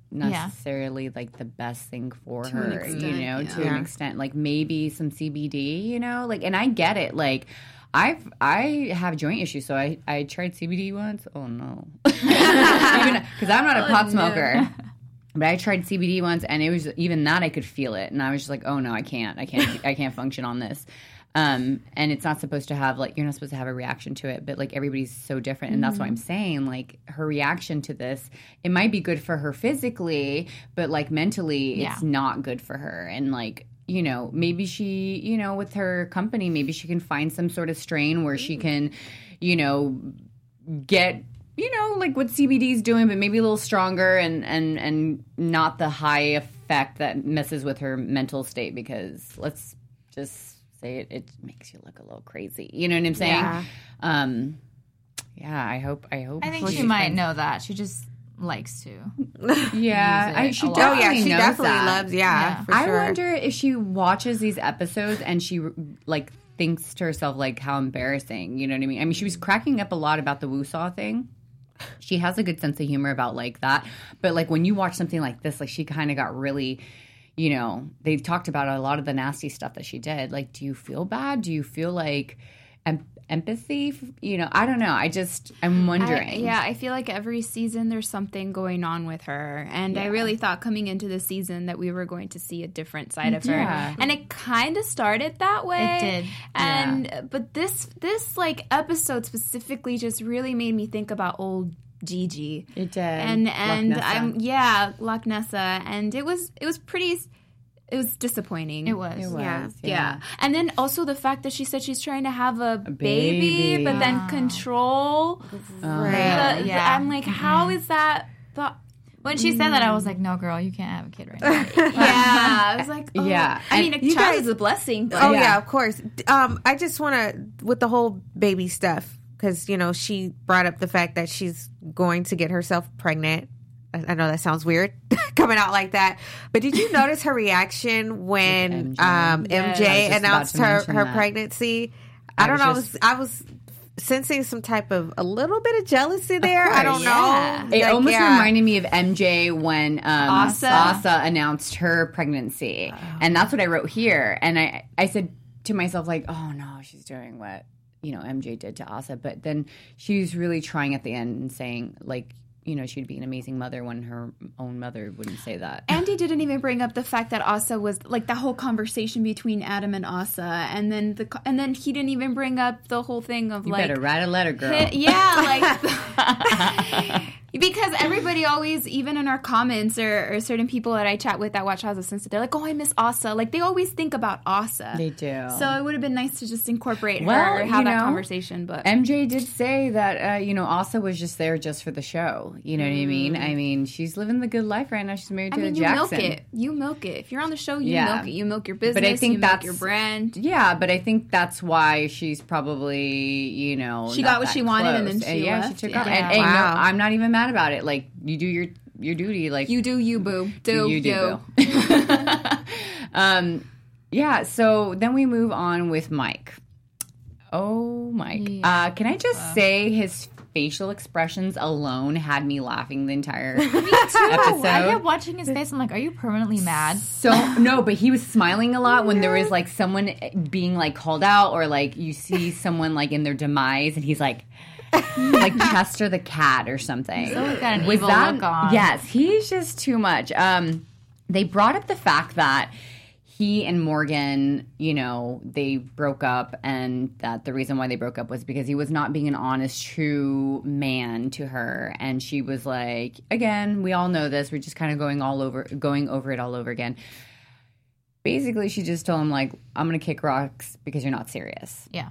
Speaker 1: necessarily like the best thing for
Speaker 3: To
Speaker 1: her,
Speaker 3: an extent,
Speaker 1: you know,
Speaker 3: yeah.
Speaker 1: to
Speaker 4: Yeah.
Speaker 1: an extent. Like maybe some C B D, you know, like, and I get it. Like, I've I have joint issues, so I I tried C B D once. Oh no, because I'm not a pot smoker. But I tried C B D once, and it was even that I could feel it, and I was just like, "Oh no, I can't, I can't, I can't function on this." Um, and it's not supposed to have like you're not supposed to have a reaction to it, but like everybody's so different, and that's what I'm saying. Like her reaction to this, it might be good for her physically, but like mentally,
Speaker 5: Yeah.
Speaker 1: it's not good for her. And like you know, maybe she, you know, with her company, maybe she can find some sort of strain where she can, you know, get. You know, like what C B D is doing, but maybe a little stronger and, and, and not the high effect that messes with her mental state because let's just say it, it makes you look a little crazy. You know what I'm saying?
Speaker 4: Yeah.
Speaker 1: Um, yeah, I hope, I hope.
Speaker 5: I think
Speaker 1: she
Speaker 5: she might
Speaker 1: finds-
Speaker 5: know that. She just likes to.
Speaker 1: Yeah,
Speaker 5: use
Speaker 1: I,
Speaker 5: it
Speaker 1: she
Speaker 5: a lot.
Speaker 4: Oh
Speaker 1: definitely
Speaker 4: yeah, she
Speaker 1: knows
Speaker 4: definitely
Speaker 1: that.
Speaker 4: loves. Yeah,
Speaker 5: Yeah.
Speaker 4: for
Speaker 1: I
Speaker 4: sure.
Speaker 1: wonder if she watches these episodes and she like thinks to herself like how embarrassing. You know what I mean? I mean, she was cracking up a lot about the Woosaw thing. She has a good sense of humor about like that, but like when you watch something like this, like she kind of got really, you know, they've talked about a lot of the nasty stuff that she did. Like, do you feel bad? Do you feel like em- empathy? You know, I don't know. I just I'm wondering.
Speaker 3: I, yeah, I feel like every season there's something going on with her. And I really thought coming into the season that we were going to see a different side of
Speaker 1: Yeah.
Speaker 3: her. And it kind of started that way.
Speaker 5: It did.
Speaker 3: And but this this like episode specifically just really made me think about old Gigi.
Speaker 1: It did.
Speaker 3: And and
Speaker 1: Loch Nessa.
Speaker 3: I'm yeah, Loch Nessa, and it was it was pretty it was disappointing.
Speaker 5: It was.
Speaker 1: It was,
Speaker 4: Yeah.
Speaker 3: Yeah. And then also the fact that she said she's trying to have a, baby,
Speaker 1: baby.
Speaker 3: but then control.
Speaker 4: Right.
Speaker 3: the-
Speaker 5: Yeah.
Speaker 3: I'm like, how is that? The,
Speaker 5: When she said that, I was like, "No, girl, you can't have a kid right now."
Speaker 3: yeah. I was like, oh.
Speaker 1: Yeah.
Speaker 3: I mean, a
Speaker 4: You
Speaker 3: child
Speaker 4: guys-
Speaker 3: is a blessing. But
Speaker 4: Oh
Speaker 1: Yeah.
Speaker 4: yeah, of course. Um, I just want to with the whole baby stuff because you know she brought up the fact that she's going to get herself pregnant. I, I know that sounds weird coming out like that, but did you notice her reaction when
Speaker 1: M J.
Speaker 4: um,
Speaker 1: Yeah.
Speaker 4: M
Speaker 1: I
Speaker 4: J
Speaker 1: was just
Speaker 4: announced
Speaker 1: about to
Speaker 4: her
Speaker 1: mention
Speaker 4: her
Speaker 1: that.
Speaker 4: pregnancy? I,
Speaker 1: I
Speaker 4: don't
Speaker 1: was
Speaker 4: know. I
Speaker 1: just-
Speaker 4: was, I was sensing some type of a little bit of jealousy there. I don't
Speaker 1: course.
Speaker 3: Yeah.
Speaker 4: know.
Speaker 1: It
Speaker 4: Like,
Speaker 1: almost
Speaker 4: yeah.
Speaker 1: reminded me of M J when um,
Speaker 3: Asa.
Speaker 1: Asa announced her pregnancy, and that's what I wrote here. And I, I said to myself, like, "Oh no, she's doing what you know M J did to Asa." But then she was really trying at the end and saying, like, you know, she'd be an amazing mother when her own mother wouldn't say that.
Speaker 3: Andy didn't even bring up the fact that Asa was like that whole conversation between Adam and Asa, and then the co- and then he didn't even bring up the whole thing of
Speaker 1: You
Speaker 3: like
Speaker 1: better write a letter, girl.
Speaker 3: Hit- yeah, like because everybody always, even in our comments or, or certain people that I chat with that watch House of Sunset, they're like, "Oh, I miss Asa." Like they always think about Asa.
Speaker 1: They do.
Speaker 3: So it would have been nice to just incorporate
Speaker 1: Well,
Speaker 3: her, have
Speaker 1: you
Speaker 3: that
Speaker 1: know,
Speaker 3: conversation. But
Speaker 1: M J did say that, uh, you know, Asa was just there just for the show. You know what I mean? I mean, she's living the good life right now. She's married
Speaker 3: I
Speaker 1: to
Speaker 3: mean,
Speaker 1: a
Speaker 3: you milk
Speaker 1: Jackson.
Speaker 3: it. You milk it. If you're on the show, you
Speaker 1: Yeah.
Speaker 3: milk it. You milk your business.
Speaker 1: But I think
Speaker 3: you milk
Speaker 1: that's
Speaker 3: your brand.
Speaker 1: Yeah, but I think that's why she's probably, you know,
Speaker 3: She
Speaker 1: not
Speaker 3: got what
Speaker 1: that
Speaker 3: she wanted and then
Speaker 1: close.
Speaker 3: she
Speaker 1: yeah,
Speaker 3: left.
Speaker 1: she took
Speaker 3: Yeah.
Speaker 1: off. And,
Speaker 3: Yeah.
Speaker 1: and, you know,
Speaker 4: Wow.
Speaker 1: I'm not even mad about it. Like, you do your your duty. Like
Speaker 3: You do you, boo. Do
Speaker 1: you do.
Speaker 3: you.
Speaker 1: Boo. um, yeah. So then we move on with Mike. Oh, Mike. Uh, can I just say his facial expressions alone had me laughing the entire episode.
Speaker 5: I kept watching his face. I'm like, "Are you permanently mad?"
Speaker 1: So no, but he was smiling a lot when there was like someone being like called out, or like you see someone like in their demise, and he's like, like Chester the cat or something.
Speaker 5: So he's got an
Speaker 1: Was
Speaker 5: evil
Speaker 1: that-
Speaker 5: look on.
Speaker 1: Yes, he's just too much. Um, they brought up the fact that he and Morgan, you know, they broke up, and that the reason why they broke up was because he was not being an honest, true man to her. And she was like, again, we all know this. We're just kind of going all over, going over it all over again. Basically, she just told him, like, I'm going to kick rocks because you're not serious.
Speaker 5: Yeah.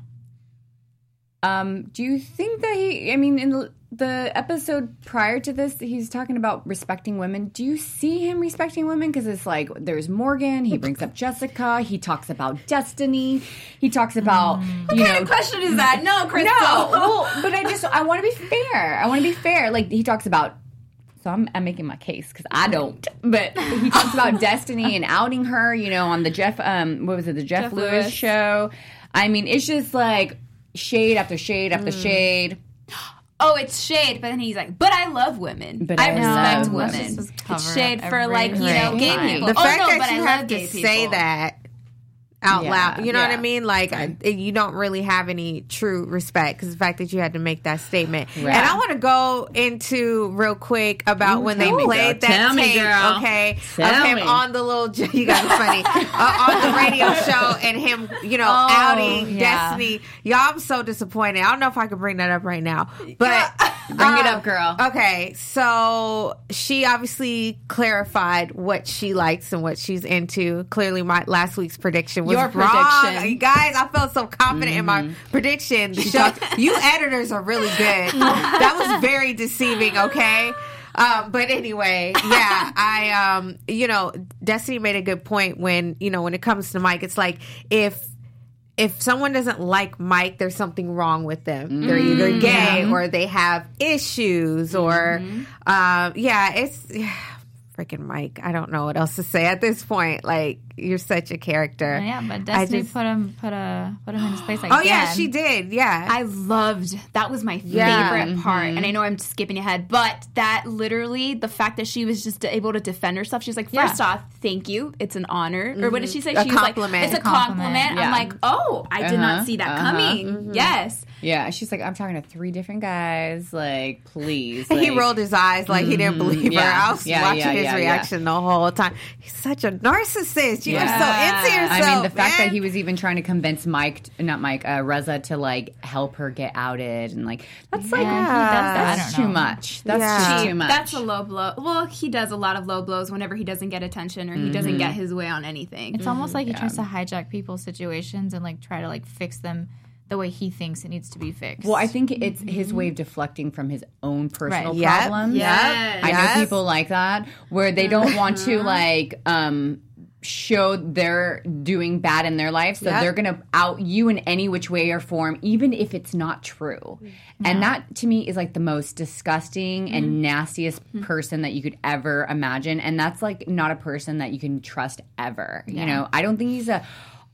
Speaker 1: Um, do you think that he, I mean, in the, the episode prior to this, he's talking about respecting women. Do you see him respecting women? Because it's like, there's Morgan, he brings up Jessica, he talks about Destiny, he talks about, you know.
Speaker 3: What question is that? No, Crystal.
Speaker 1: No, well, but I just, I want to be fair. I want to be fair. Like, he talks about, so I'm, I'm making my case because I don't, but he talks about Destiny and outing her, you know, on the Jeff, um, what was it, the Jeff,
Speaker 3: Jeff
Speaker 1: Lewis,
Speaker 3: Lewis.
Speaker 1: show. I mean, it's just like shade after shade after shade.
Speaker 3: oh, it's shade, but then he's like, but I love women.
Speaker 1: But
Speaker 3: I,
Speaker 1: I
Speaker 3: respect
Speaker 1: love
Speaker 3: women.
Speaker 5: women.
Speaker 3: It's shade for
Speaker 5: Every
Speaker 3: like, you know, gay
Speaker 1: time.
Speaker 3: people.
Speaker 4: The
Speaker 3: oh,
Speaker 4: fact
Speaker 3: no,
Speaker 4: that
Speaker 3: but
Speaker 4: you
Speaker 3: I
Speaker 4: have
Speaker 3: love
Speaker 4: to
Speaker 3: gay
Speaker 4: say
Speaker 3: people.
Speaker 4: that out
Speaker 1: Yeah,
Speaker 4: loud, you know
Speaker 1: yeah.
Speaker 4: what I mean? Like, I, you don't really have any true respect because the fact that you had to make that statement.
Speaker 1: Right.
Speaker 4: And I want to go into real quick about
Speaker 1: Ooh,
Speaker 4: when they
Speaker 1: tell me,
Speaker 4: played
Speaker 1: girl.
Speaker 4: that
Speaker 1: Tell me,
Speaker 4: tape,
Speaker 1: girl.
Speaker 4: okay,
Speaker 1: Tell
Speaker 4: of him
Speaker 1: me.
Speaker 4: on the little, you guys are funny, uh, on the radio show and him, you know,
Speaker 5: Oh,
Speaker 4: outing
Speaker 5: yeah.
Speaker 4: Destiny. Y'all, I'm so disappointed. I don't know if I can bring that up right now, but
Speaker 1: Bring it
Speaker 4: um,
Speaker 1: up, girl.
Speaker 4: Okay, so she obviously clarified what she likes and what she's into. Clearly, my last week's prediction was
Speaker 3: Your
Speaker 4: wrong.
Speaker 3: prediction.
Speaker 4: You guys, I felt so confident in my prediction. The show, you editors are really good. That was very deceiving. Okay. Um, but anyway, yeah, I, um, you know, Destiny made a good point when, you know, when it comes to Mike, it's like if if someone doesn't like Mike, there's something wrong with them. They're either gay or they have issues or, um, yeah, it's freaking Mike. I don't know what else to say at this point. Like, you're such a character.
Speaker 5: Yeah, but Destiny
Speaker 4: just-
Speaker 5: put him put a put him in his place. Like,
Speaker 4: Oh yeah, she did. Yeah.
Speaker 3: I loved that was my
Speaker 4: Yeah.
Speaker 3: favorite part, and I know I'm skipping ahead, but that literally the fact that she was just able to defend herself. She's like, first
Speaker 5: Yeah.
Speaker 3: off, thank you, it's an honor, or what did she say?
Speaker 4: A
Speaker 3: She was
Speaker 4: compliment.
Speaker 3: like, it's a
Speaker 5: A compliment.
Speaker 3: compliment.
Speaker 1: Yeah.
Speaker 3: I'm like, oh, I did
Speaker 1: Uh-huh.
Speaker 3: not see that
Speaker 1: Uh-huh.
Speaker 3: coming. Yes,
Speaker 1: Yeah, she's like, I'm talking to three different guys. Like, please.
Speaker 4: he
Speaker 1: like-
Speaker 4: rolled his eyes like he didn't believe her.
Speaker 1: Yeah.
Speaker 4: I was
Speaker 1: Yeah,
Speaker 4: watching
Speaker 1: yeah,
Speaker 4: his
Speaker 1: yeah,
Speaker 4: reaction the whole time. He's such a narcissist. You
Speaker 1: Yeah.
Speaker 4: are so into yourself.
Speaker 1: I mean, the fact
Speaker 4: man.
Speaker 1: that he was even trying to convince Mike, not Mike, uh, Reza to like help her get outed, and like that's like
Speaker 5: Yeah, he does that. I
Speaker 1: that's
Speaker 5: don't
Speaker 1: too
Speaker 5: know.
Speaker 1: much. That's
Speaker 4: Yeah.
Speaker 1: just
Speaker 3: She-
Speaker 1: too much.
Speaker 3: that's a low blow. Well, he does a lot of low blows whenever he doesn't get attention or he doesn't get his way on anything.
Speaker 5: It's almost like he tries to hijack people's situations and like try to like fix them the way he thinks it needs to be fixed.
Speaker 1: Well, I think it's his way of deflecting from his own personal
Speaker 5: Right.
Speaker 4: Yep.
Speaker 1: problems.
Speaker 3: Yes.
Speaker 1: I
Speaker 4: Yes.
Speaker 1: know people like that where they don't want to like um show they're doing bad in their life, so
Speaker 4: Yep.
Speaker 1: they're gonna out you in any which way or form, even if it's not true. And that to me is like the most disgusting and nastiest person that you could ever imagine. And that's like not a person that you can trust ever. You know, I don't think he's a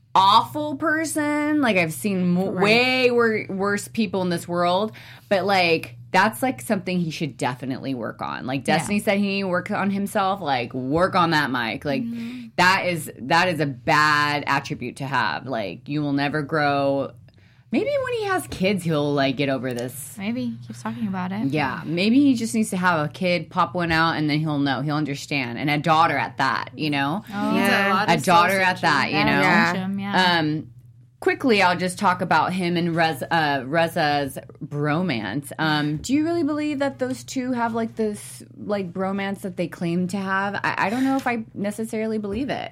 Speaker 1: awful person. Like I've seen mo- way wor- worse people in this world, but like that's like something he should definitely work on. Like Destiny said he needed to work on himself. Like work on that, Mike. Like that is that is a bad attribute to have. Like you will never grow. Maybe when he has kids, he'll like get over this.
Speaker 5: maybe he keeps talking about it.
Speaker 1: Yeah, maybe he just needs to have a kid, pop one out, and then he'll know, he'll understand, and a daughter at that. You know,
Speaker 5: Oh,
Speaker 4: Yeah.
Speaker 3: lot
Speaker 1: a
Speaker 3: of
Speaker 1: daughter
Speaker 3: soul
Speaker 1: at that. You
Speaker 5: That'll
Speaker 1: know,
Speaker 4: Yeah.
Speaker 5: teach him, yeah.
Speaker 1: um, quickly, I'll just talk about him and Rez, uh, Reza's bromance. Um, do you really believe that those two have like this like bromance that they claim to have? I, I don't know if I necessarily believe it.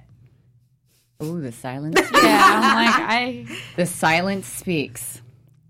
Speaker 1: Oh, the silence.
Speaker 5: Yeah, I'm like I
Speaker 1: The silence speaks.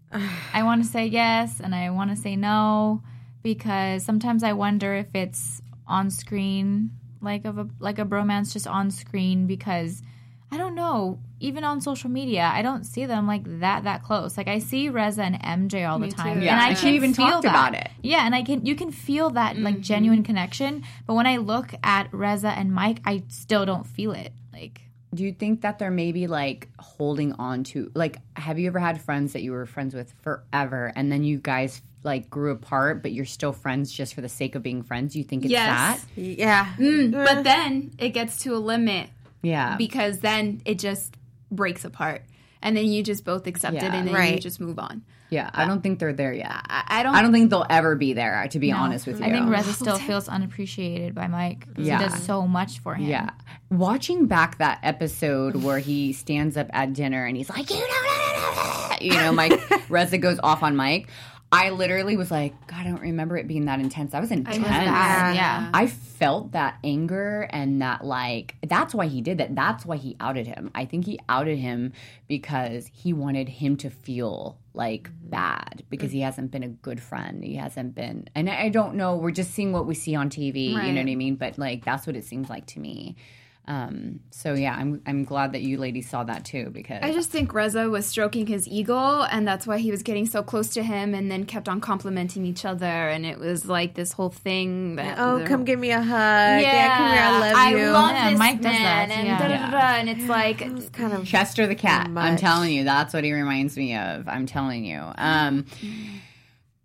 Speaker 5: I want to say yes and I want to say no because sometimes I wonder if it's on screen like of a like a bromance just on screen because I don't know, even on social media, I don't see them like that that close. Like I see Reza and M J all the
Speaker 3: Me
Speaker 5: time.
Speaker 3: too.
Speaker 1: Yeah,
Speaker 5: and I
Speaker 1: and she
Speaker 5: can
Speaker 1: even
Speaker 5: feel
Speaker 1: talked
Speaker 5: that.
Speaker 1: about it.
Speaker 5: Yeah, and I can you can feel that like genuine connection, but when I look at Reza and Mike, I still don't feel it. Like
Speaker 1: Do you think that they're maybe like holding on to, like, have you ever had friends that you were friends with forever and then you guys like grew apart, but you're still friends just for the sake of being friends? You think it's
Speaker 3: Yes.
Speaker 1: that?
Speaker 4: yeah.
Speaker 3: Mm, but then it gets to a limit
Speaker 1: Yeah.
Speaker 3: because then it just breaks apart, and then you just both accept it,
Speaker 1: Yeah.
Speaker 3: and then you
Speaker 4: Right.
Speaker 3: just move on.
Speaker 1: yeah. I don't think they're there yet.
Speaker 3: I, I don't.
Speaker 1: I don't think they'll ever be there, to be
Speaker 5: no.
Speaker 1: honest with you.
Speaker 5: I think Reza still feels unappreciated by Mike. 'Cause
Speaker 1: Yeah.
Speaker 5: He does so much for him.
Speaker 1: Yeah. Watching back that episode where he stands up at dinner and he's like, you know, you know, Mike, Reza goes off on Mike. I literally was like, God, I don't remember it being that intense. That was intense.
Speaker 5: bad, yeah.
Speaker 1: I felt that anger and that, like, that's why he did that. That's why he outed him. I think he outed him because he wanted him to feel like bad because he hasn't been a good friend. He hasn't been, and I I don't know. We're just seeing what we see on T V. You
Speaker 3: Right.
Speaker 1: know what I mean? But like, that's what it seems like to me. Um, so yeah, I'm I'm glad that you ladies saw that too because
Speaker 3: I just think Reza was stroking his ego, and that's why he was getting so close to him, and then kept on complimenting each other, and it was like this whole thing. That
Speaker 4: Oh,
Speaker 3: they're-
Speaker 4: come give me a hug.
Speaker 3: Yeah,
Speaker 4: Yeah, come here. I love you.
Speaker 3: love
Speaker 5: Yeah,
Speaker 3: this
Speaker 5: Mike does
Speaker 3: man,
Speaker 5: that,
Speaker 3: and
Speaker 5: yeah.
Speaker 3: da da da, da, and it's like
Speaker 4: It's kind of
Speaker 1: Chester the cat. I'm
Speaker 4: much.
Speaker 1: telling you, that's what he reminds me of. I'm telling you. Um,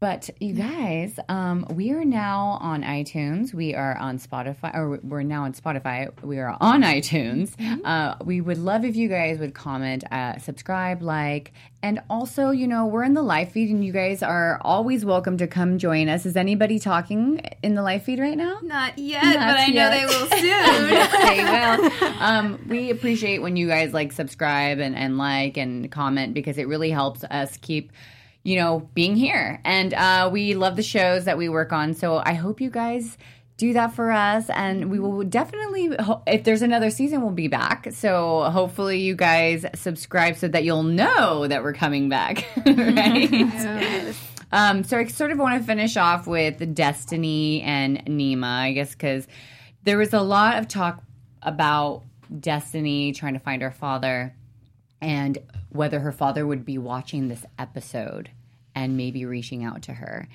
Speaker 1: But you guys, um, we are now on iTunes. We are on Spotify, or we're now on Spotify. We are on iTunes.
Speaker 3: Mm-hmm.
Speaker 1: Uh, we would love if you guys would comment, uh, subscribe, like, and also, you know, we're in the live feed, and you guys are always welcome to come join us. Is anybody talking in the live feed right now?
Speaker 3: Not yet,
Speaker 1: Not
Speaker 3: but I know
Speaker 1: yet.
Speaker 3: they will soon.
Speaker 1: Yes, they will. Um, we appreciate when you guys like subscribe and, and like and comment, because it really helps us keep, you know, being here. And uh, we love the shows that we work on. So I hope you guys do that for us. And we will definitely, ho- if there's another season, we'll be back. So hopefully you guys subscribe so that you'll know that we're coming back. Right?
Speaker 3: Yes.
Speaker 1: Um, so I sort of want to finish off with Destiny and Nema, I guess, because there was a lot of talk about Destiny trying to find her father and whether her father would be watching this episode and maybe reaching out to her.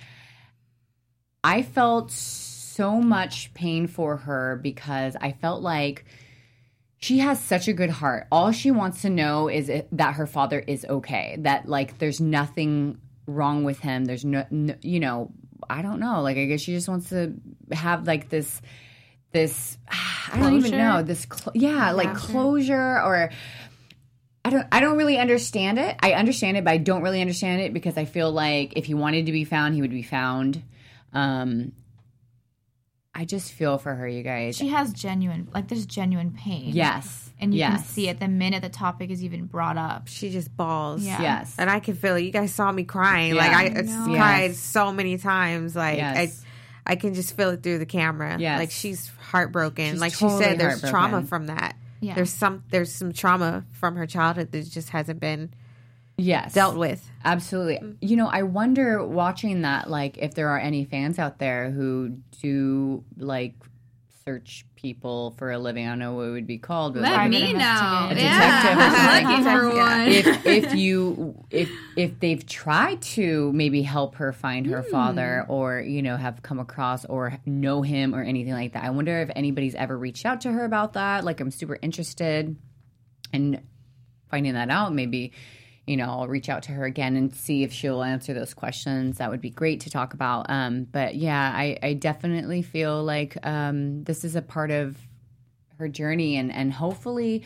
Speaker 1: I felt so much pain for her because I felt like she has such a good heart. All she wants to know is it, that her father is okay, that like there's nothing wrong with him. There's no, no, you know, I don't know. Like I guess she just wants to have like this, this, I don't even
Speaker 5: Closure?
Speaker 1: know, this, cl- yeah, like closure or. I don't I don't really understand it. I understand it, but I don't really understand it because I feel like if he wanted to be found, he would be found. Um, I just feel for her, you guys.
Speaker 5: She has genuine, like there's genuine pain.
Speaker 1: Yes.
Speaker 5: And you
Speaker 1: yes.
Speaker 5: can see it the minute the topic is even brought up.
Speaker 4: She just bawls.
Speaker 5: Yeah.
Speaker 1: Yes.
Speaker 4: And I can feel it. You guys saw me crying.
Speaker 1: Yeah.
Speaker 4: Like I, I
Speaker 1: know.
Speaker 4: cried
Speaker 1: Yes.
Speaker 4: so many times. Like
Speaker 1: Yes.
Speaker 4: I, I can just feel it through the camera.
Speaker 1: Yes.
Speaker 4: Like she's heartbroken.
Speaker 1: She's
Speaker 4: like
Speaker 1: totally
Speaker 4: she said, there's
Speaker 1: heartbroken.
Speaker 4: trauma from that.
Speaker 5: Yeah.
Speaker 4: There's some there's some trauma from her childhood that just hasn't been
Speaker 1: Yes.
Speaker 4: dealt with.
Speaker 1: Absolutely. You know, I wonder watching that, like, if there are any fans out there who do, like, search people for a living. I don't know what it would be called. But
Speaker 3: Let
Speaker 1: like,
Speaker 3: me know.
Speaker 1: A
Speaker 3: Yeah,
Speaker 1: detective or
Speaker 3: I'm
Speaker 1: something.
Speaker 3: looking for one.
Speaker 1: if if you if if they've tried to maybe help her find her father, or you know have come across or know him or anything like that, I wonder if anybody's ever reached out to her about that. Like, I'm super interested in finding that out. Maybe, you know, I'll reach out to her again and see if she'll answer those questions. That would be great to talk about. Um, but yeah, I, I definitely feel like um, this is a part of her journey, and and hopefully.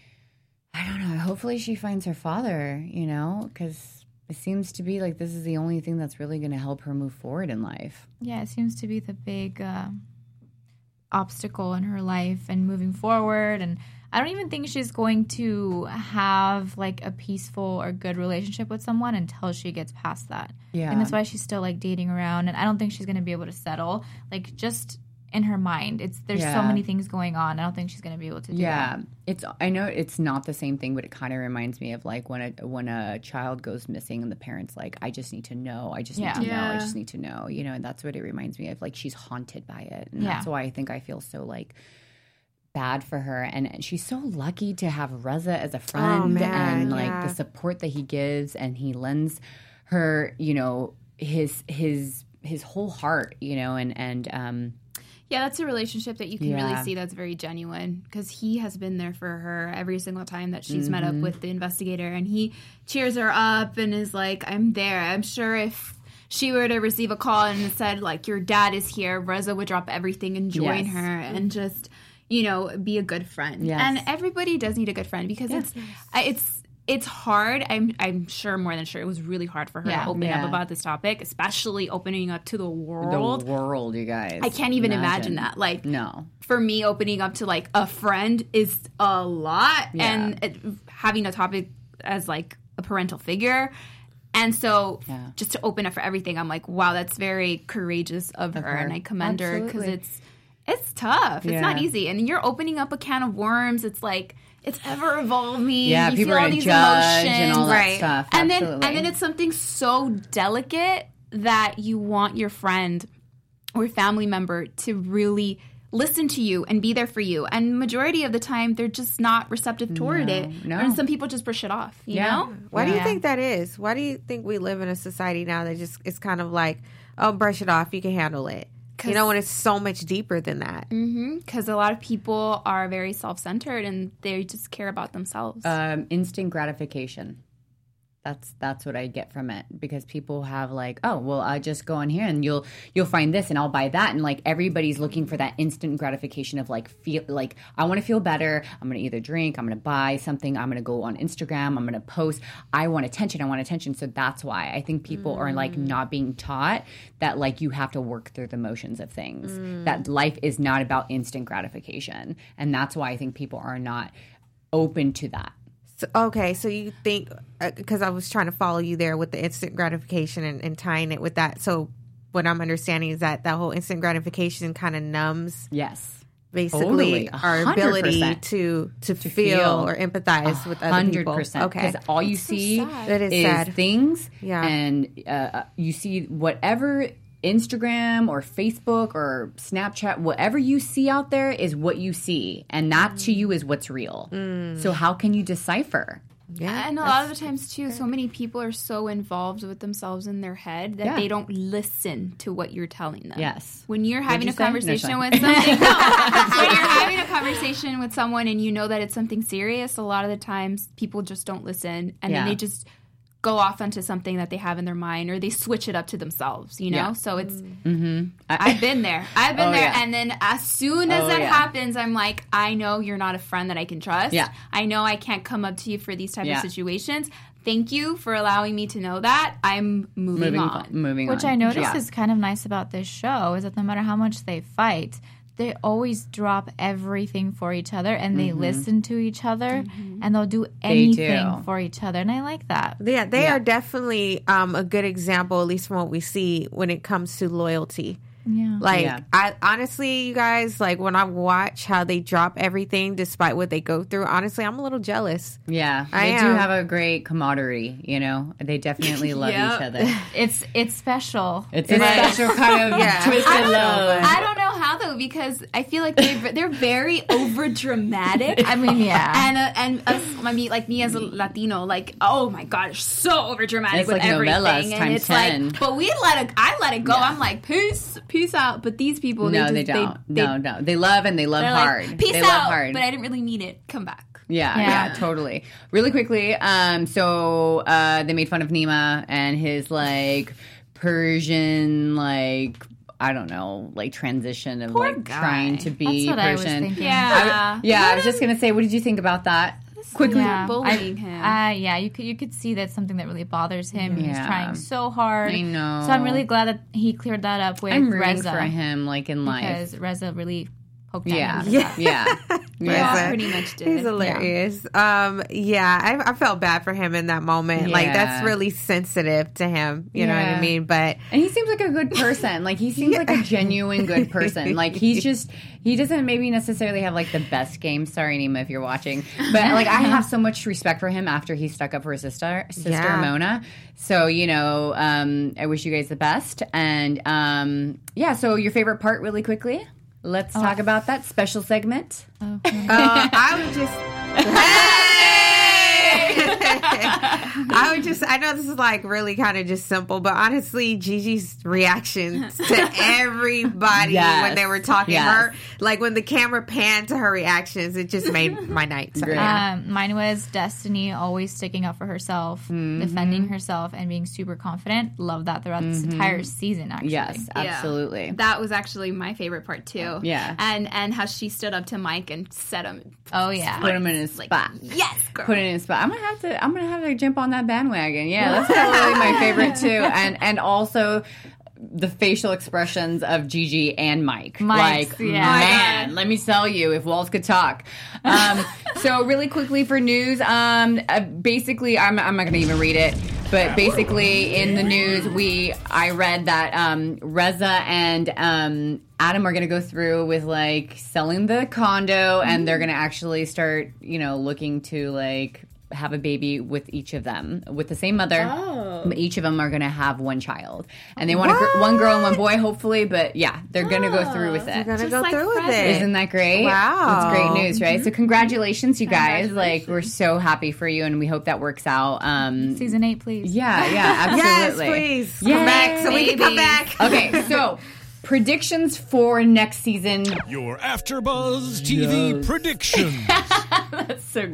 Speaker 1: I don't know. Hopefully she finds her father, you know, because it seems to be like this is the only thing that's really going to help her move forward in life.
Speaker 5: Yeah, it seems to be the big uh, obstacle in her life and moving forward. And I don't even think she's going to have like a peaceful or good relationship with someone until she gets past that.
Speaker 1: Yeah.
Speaker 5: And that's why she's still like dating around. And I don't think she's going to be able to settle. Like just in her mind, it's there's
Speaker 1: Yeah.
Speaker 5: so many things going on. I don't think she's going to be able to do
Speaker 1: Yeah,
Speaker 5: that.
Speaker 1: it's. I know it's not the same thing, but it kind of reminds me of like when a when a child goes missing and the parents like, I just need to know. I just
Speaker 5: Yeah.
Speaker 1: need to know. I
Speaker 3: Yeah.
Speaker 1: just need to know. You know, and that's what it reminds me of. Like she's haunted by it, and
Speaker 5: Yeah.
Speaker 1: that's why I think I feel so like bad for her. And she's so lucky to have Reza as a friend,
Speaker 4: man,
Speaker 1: and like
Speaker 4: yeah.
Speaker 1: the support that he gives, and he lends her, you know, his his his whole heart, you know, and and um.
Speaker 3: Yeah, that's a relationship that you can
Speaker 1: Yeah.
Speaker 3: really see that's very genuine because he has been there for her every single time that she's met
Speaker 1: Mm-hmm.
Speaker 3: up with the investigator, and he cheers her up and is like, I'm there. I'm sure if she were to receive a call and said, like, your dad is here, Reza would drop everything and join
Speaker 1: Yes.
Speaker 3: her and just, you know, be a good friend.
Speaker 1: Yes.
Speaker 3: And everybody does need a good friend because it's I it's it's hard. I'm I'm sure more than sure it was really hard for her
Speaker 5: Yeah.
Speaker 3: to open
Speaker 1: Yeah.
Speaker 3: up about this topic, especially opening up to the world.
Speaker 1: The world, you guys.
Speaker 3: I can't even imagine that. Like,
Speaker 1: no.
Speaker 3: for me, opening up to like a friend is a lot,
Speaker 1: Yeah.
Speaker 3: and it, having a topic as like a parental figure, and so
Speaker 1: Yeah.
Speaker 3: just to open up for everything, I'm like, wow, that's very courageous of, her,
Speaker 1: her.
Speaker 3: and I commend her because
Speaker 1: Absolutely.
Speaker 3: it's it's tough. It's not
Speaker 1: Yeah.
Speaker 3: easy, and you're opening up a can of worms. It's like it's ever evolving.
Speaker 1: Yeah,
Speaker 3: you
Speaker 1: people
Speaker 3: feel
Speaker 1: are
Speaker 3: all
Speaker 1: going to
Speaker 3: these
Speaker 1: judge and all
Speaker 3: emotions.
Speaker 1: that
Speaker 4: Right.
Speaker 1: stuff.
Speaker 3: And then,
Speaker 1: Absolutely.
Speaker 3: and then it's something so delicate that you want your friend or family member to really listen to you and be there for you. And majority of the time, they're just not receptive toward
Speaker 1: No,
Speaker 3: it.
Speaker 1: no.
Speaker 3: And some people just brush it off, you
Speaker 1: Yeah.
Speaker 3: know?
Speaker 4: Why do you
Speaker 5: Yeah.
Speaker 4: think that is? Why do you think we live in a society now that just it's kind of like, oh, brush it off, you can handle it. You know, when it's so much deeper than that.
Speaker 3: Because a lot of people are very self-centered and they just care about themselves.
Speaker 1: um, instant gratification. That's that's what I get from it, because people have like, oh, well, I just go on here and you'll you'll find this and I'll buy that, and like everybody's looking for that instant gratification of like feel like I want to feel better. I'm gonna either drink, I'm gonna buy something, I'm gonna go on Instagram, I'm gonna post. I want attention, I want attention. So that's why I think people mm. are like not being taught that like you have to work through the motions of things. Mm. That life is not about instant gratification, and that's why I think people are not open to that.
Speaker 4: So, okay, so you think, because uh, I was trying to follow you there with the instant gratification and, and tying it with that. So what I'm understanding is that that whole instant gratification kind of numbs,
Speaker 1: yes,
Speaker 4: basically
Speaker 1: totally.
Speaker 4: our ability to, to, to feel, feel or empathize with other people. one hundred percent.
Speaker 1: Okay, because all you
Speaker 3: That's
Speaker 1: see
Speaker 3: so sad.
Speaker 4: That is
Speaker 1: is
Speaker 4: sad.
Speaker 1: things,
Speaker 4: yeah.
Speaker 1: and uh, you see whatever Instagram or Facebook or Snapchat, whatever you see out there is what you see, and that mm. to you is what's real. Mm. So how can you decipher?
Speaker 3: Yeah, and a lot of the times too, so many people are so involved with themselves in their head that
Speaker 1: yeah.
Speaker 3: they don't listen to what you're telling them.
Speaker 1: Yes.
Speaker 3: When you're having
Speaker 1: you
Speaker 3: a
Speaker 1: say?
Speaker 3: conversation
Speaker 1: No,
Speaker 3: with something, no, when you're having a conversation with someone and you know that it's something serious, a lot of the times people just don't listen, and
Speaker 1: yeah.
Speaker 3: then they just go off onto something that they have in their mind, or they switch it up to themselves, you know?
Speaker 1: Yeah.
Speaker 3: So it's,
Speaker 1: mm-hmm.
Speaker 3: I've been there. I've been
Speaker 1: oh,
Speaker 3: there.
Speaker 1: yeah.
Speaker 3: And then as soon as
Speaker 1: oh,
Speaker 3: that
Speaker 1: yeah.
Speaker 3: happens, I'm like, I know you're not a friend that I can trust.
Speaker 1: Yeah.
Speaker 3: I know I can't come up to you for these type
Speaker 1: yeah.
Speaker 3: of situations. Thank you for allowing me to know that. I'm moving,
Speaker 1: moving
Speaker 3: on.
Speaker 1: Moving
Speaker 5: Which
Speaker 1: on.
Speaker 5: I notice
Speaker 1: yeah.
Speaker 5: is kind of nice about this show is that no matter how much they fight, they always drop everything for each other, and they mm-hmm. listen to each other, mm-hmm. and they'll do anything
Speaker 1: do.
Speaker 5: for each other, and I like that.
Speaker 4: Yeah, they
Speaker 1: yeah.
Speaker 4: are definitely um, a good example, at least from what we see, when it comes to loyalty.
Speaker 5: Yeah.
Speaker 4: Like,
Speaker 1: yeah.
Speaker 4: I honestly, you guys, like when I watch how they drop everything despite what they go through, honestly, I'm a little jealous.
Speaker 1: Yeah.
Speaker 4: I
Speaker 1: they
Speaker 4: am.
Speaker 1: do have a great camaraderie, you know? They definitely love
Speaker 3: Yep.
Speaker 1: each other.
Speaker 5: It's it's special.
Speaker 1: It's a special kind of
Speaker 4: Yeah.
Speaker 1: twisted
Speaker 3: I don't,
Speaker 1: love.
Speaker 3: I don't know how though, because I feel like they're they're very over dramatic.
Speaker 5: I mean, yeah.
Speaker 3: and uh, and us, I mean, like me as a Latino, like oh my gosh, so over dramatic
Speaker 1: It's
Speaker 3: with
Speaker 1: like
Speaker 3: everything,
Speaker 1: novellas
Speaker 3: and
Speaker 1: times
Speaker 3: it's
Speaker 1: ten.
Speaker 3: like, but we let it, I let it go.
Speaker 1: Yeah.
Speaker 3: I'm like peace, peace out. But these people,
Speaker 1: no,
Speaker 3: they,
Speaker 1: they
Speaker 3: just,
Speaker 1: don't.
Speaker 3: They,
Speaker 1: no, no. They love and they love
Speaker 3: they're
Speaker 1: hard.
Speaker 3: like peace
Speaker 1: they
Speaker 3: out,
Speaker 1: love hard.
Speaker 3: but I didn't really mean it. Come back.
Speaker 1: Yeah,
Speaker 5: Yeah.
Speaker 1: yeah, totally. Really quickly, um, so uh, they made fun of Nima and his like Persian, like I don't know, like transition of
Speaker 3: Poor
Speaker 1: like
Speaker 3: guy.
Speaker 1: trying to be
Speaker 5: That's what I was
Speaker 1: Persian.
Speaker 5: thinking.
Speaker 3: Yeah,
Speaker 1: I, yeah, I was just gonna say, what did you think about that? Quickly,
Speaker 5: Yeah.
Speaker 3: bullying
Speaker 5: I-
Speaker 3: him.
Speaker 5: Uh, yeah, you could you could see that's something that really bothers him. He's
Speaker 1: Yeah.
Speaker 5: trying so hard.
Speaker 1: I know.
Speaker 5: So I'm really glad that he cleared that up with
Speaker 1: I'm rooting
Speaker 5: Reza
Speaker 1: for him, like in life.
Speaker 5: because Reza really poked at
Speaker 1: Yeah,
Speaker 5: him.
Speaker 1: yeah, yeah.
Speaker 3: We all
Speaker 1: yeah.
Speaker 3: pretty much did.
Speaker 4: He's hilarious. Yeah, um, yeah I, I felt bad for him in that moment. Like,
Speaker 1: Yeah.
Speaker 4: that's really sensitive to him. You know what
Speaker 1: Yeah.
Speaker 4: I mean? But
Speaker 1: And he seems like a good person. Like he seems like a genuine good person. Like he's just he doesn't maybe necessarily have like the best game. Sorry, Nima, if you're watching. But like I have so much respect for him after he stuck up for his sister, sister
Speaker 4: Yeah.
Speaker 1: Mona. So you know, um, I wish you guys the best. And um, yeah, so your favorite part, really quickly. Let's talk about that special segment.
Speaker 5: Oh,
Speaker 4: uh, I would just. Hey! I would just. I know this is like really kind of just simple, but honestly, Gigi's reactions to everybody
Speaker 1: Yes.
Speaker 4: when they were talking,
Speaker 1: Yes.
Speaker 4: her like when the camera panned to her reactions, it just made my night. So,
Speaker 1: Great.
Speaker 4: yeah.
Speaker 5: Um, mine was Destiny always sticking up for herself, defending herself, and being super confident. Love that throughout this entire season, actually.
Speaker 1: Yes, absolutely.
Speaker 3: That was actually my favorite part too.
Speaker 1: Yeah.
Speaker 3: and and how she stood up to Mike and set him.
Speaker 5: Oh, yeah.
Speaker 1: Put him in his
Speaker 3: Like,
Speaker 1: spot.
Speaker 3: yes, girl.
Speaker 1: Put it in his spot. I'm gonna have to. I'm gonna have to jump on that bandwagon. Yeah, that's probably my favorite too. And and also the facial expressions of Gigi and Mike.
Speaker 5: Mike's,
Speaker 1: like,
Speaker 5: yeah.
Speaker 1: man, let me tell you, if walls could talk. Um, so really quickly for news, um, uh, basically, I'm I'm not gonna even read it. But basically, in the news, we I read that um, Reza and um, Adam are going to go through with like selling the condo, and they're going to actually start, you know, looking to like have a baby with each of them with the same mother.
Speaker 3: Oh.
Speaker 1: But each of them are going to have one child, and they want a, gr- one girl and one boy, hopefully. But yeah, they're going to go through with it.
Speaker 4: We're gonna
Speaker 3: Just
Speaker 4: go
Speaker 3: like
Speaker 4: through with
Speaker 3: Fred.
Speaker 4: it.
Speaker 1: Isn't that great?
Speaker 4: Wow.
Speaker 1: That's great news, right? So congratulations, you guys. Like,
Speaker 3: Congratulations.
Speaker 1: we're so happy for you, and we hope that works out. Um,
Speaker 5: Season eight, please.
Speaker 1: yeah, yeah,
Speaker 4: Yes,
Speaker 1: absolutely.
Speaker 4: please
Speaker 1: Yay.
Speaker 4: come back so we can come
Speaker 3: Babies.
Speaker 4: back.
Speaker 1: Okay, so predictions for next season.
Speaker 8: Your AfterBuzz T V predictions.
Speaker 1: That's so great.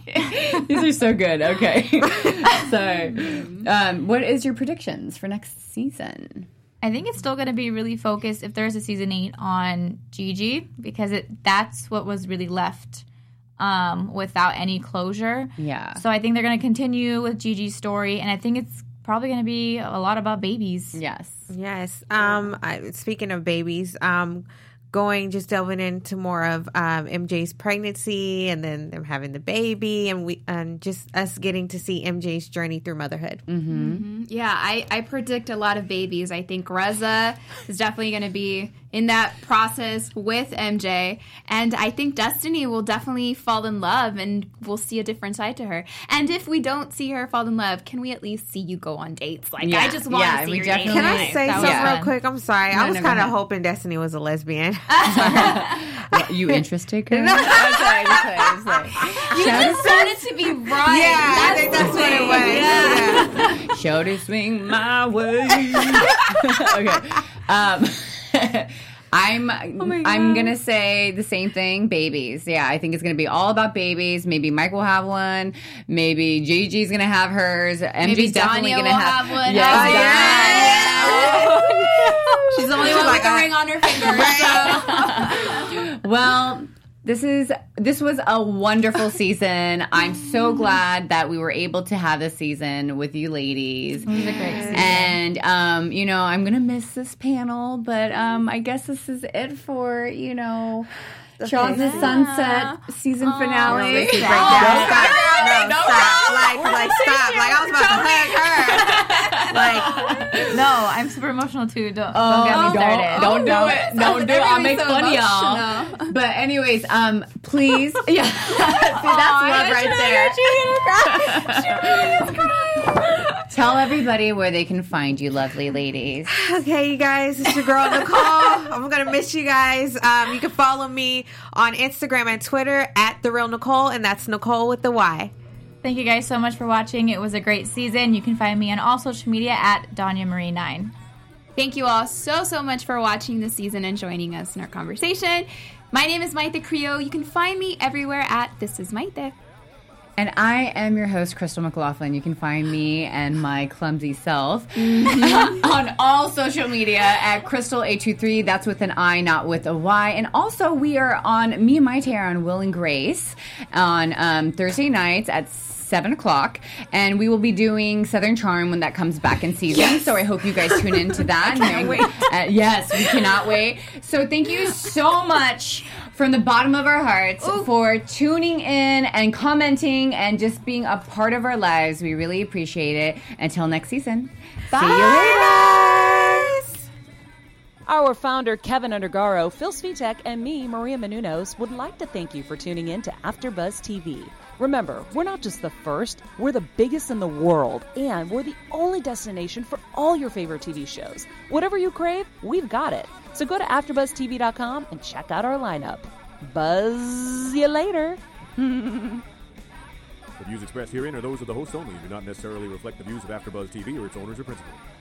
Speaker 1: These are so good. Okay. So, um, what is your predictions for next season?
Speaker 5: I think it's still going to be really focused, if there's a season eight, on Gigi, because it that's what was really left um, without any closure.
Speaker 1: Yeah.
Speaker 5: So I think they're going to continue with Gigi's story, and I think it's probably going to be a lot about babies.
Speaker 1: Yes.
Speaker 4: Yes. Um, I, speaking of babies, um, going just delving into more of um, M J's pregnancy and then them having the baby, and we and just us getting to see M J's journey through motherhood.
Speaker 1: Mm-hmm.
Speaker 3: Mm-hmm. Yeah, I, I predict a lot of babies. I think Reza is definitely going to be in that process with M J, and I think Destiny will definitely fall in love, and we'll see a different side to her. And if we don't see her fall in love, can we at least see you go on dates? Like,
Speaker 1: Yeah.
Speaker 3: I just want to
Speaker 1: Yeah,
Speaker 3: see
Speaker 1: we
Speaker 3: your
Speaker 1: definitely-
Speaker 3: dating
Speaker 4: Can I
Speaker 3: life.
Speaker 4: say
Speaker 3: That
Speaker 4: something
Speaker 3: was
Speaker 5: fun.
Speaker 4: real quick? I'm sorry.
Speaker 1: No,
Speaker 4: I was
Speaker 1: no, go
Speaker 4: kind of
Speaker 1: ahead.
Speaker 4: hoping Destiny was a lesbian.
Speaker 1: What, you interested, Karen?
Speaker 4: No.
Speaker 1: I'm sorry, I'm sorry, I'm sorry.
Speaker 3: You
Speaker 1: Shout
Speaker 3: just wanted to be right.
Speaker 4: Yeah, I think that's what it was. Yeah.
Speaker 1: Show to swing my way. Okay. Um, I'm I'm gonna say the same thing. Babies. Yeah, I think it's gonna be all about babies. Maybe Mike will have one. Maybe Gigi's gonna have hers. M J's
Speaker 3: Maybe
Speaker 1: definitely
Speaker 3: Danya
Speaker 1: gonna
Speaker 3: will
Speaker 1: have,
Speaker 3: have one.
Speaker 1: Yes,
Speaker 3: Oh,
Speaker 1: Danya.
Speaker 3: She's the only one with a ring on her finger. So.
Speaker 1: Well, this is this was a wonderful season. I'm so glad that we were able to have this season with you ladies.
Speaker 5: It was a great season.
Speaker 1: And um, you know, I'm gonna miss this panel, but um, I guess this is it for you know, Charles'
Speaker 4: Yeah.
Speaker 1: Sunset season finale.
Speaker 4: Make you break down. Stop. No, stop. Like, like, stop. Like, I was about to hug her. Like,
Speaker 5: No, I'm super emotional too. Don't,
Speaker 1: Oh,
Speaker 5: don't get me started.
Speaker 1: Don't, don't do it. Don't do it. I'll make
Speaker 3: so
Speaker 1: fun of y'all.
Speaker 3: emotional.
Speaker 1: But anyways, um, please, yeah, see, that's love right there. Tell everybody where they can find you, lovely ladies.
Speaker 4: okay, you guys, it's your girl Nicole. I'm gonna miss you guys. Um, you can follow me on Instagram and Twitter at The Real Nicole, and that's Nicole with the Y.
Speaker 5: Thank you guys so much for watching. It was a great season. You can find me on all social media at Danya Marie nine.
Speaker 3: Thank you all so, so much for watching this season and joining us in our conversation. My name is Maite Creo. You can find me everywhere at This Is Maite.
Speaker 1: And I am your host, Crystal McLaughlin. You can find me and my clumsy self on all social media at Crystal eight two three. That's with an I, not with a Y. And also, we are on, me and Maite are on Will and Grace on um, Thursday nights at seven o'clock. And we will be doing Southern Charm when that comes back in season. Yes. So I hope you guys tune into that. I can't wait. Uh, yes, we cannot wait. So thank you so much from the bottom of our hearts Ooh. for tuning in and commenting and just being a part of our lives. We really appreciate it. Until next season. Bye. See you later.
Speaker 2: Our founder, Kevin Undergaro, Phil Svitek, and me, Maria Menounos, would like to thank you for tuning in to AfterBuzz T V. Remember, we're not just the first, we're the biggest in the world, and we're the only destination for all your favorite T V shows. Whatever you crave, we've got it. So go to after buzz T V dot com and check out our lineup. Buzz you later.
Speaker 8: The views expressed herein are those of the hosts only and do not necessarily reflect the views of AfterBuzz T V or its owners or principals.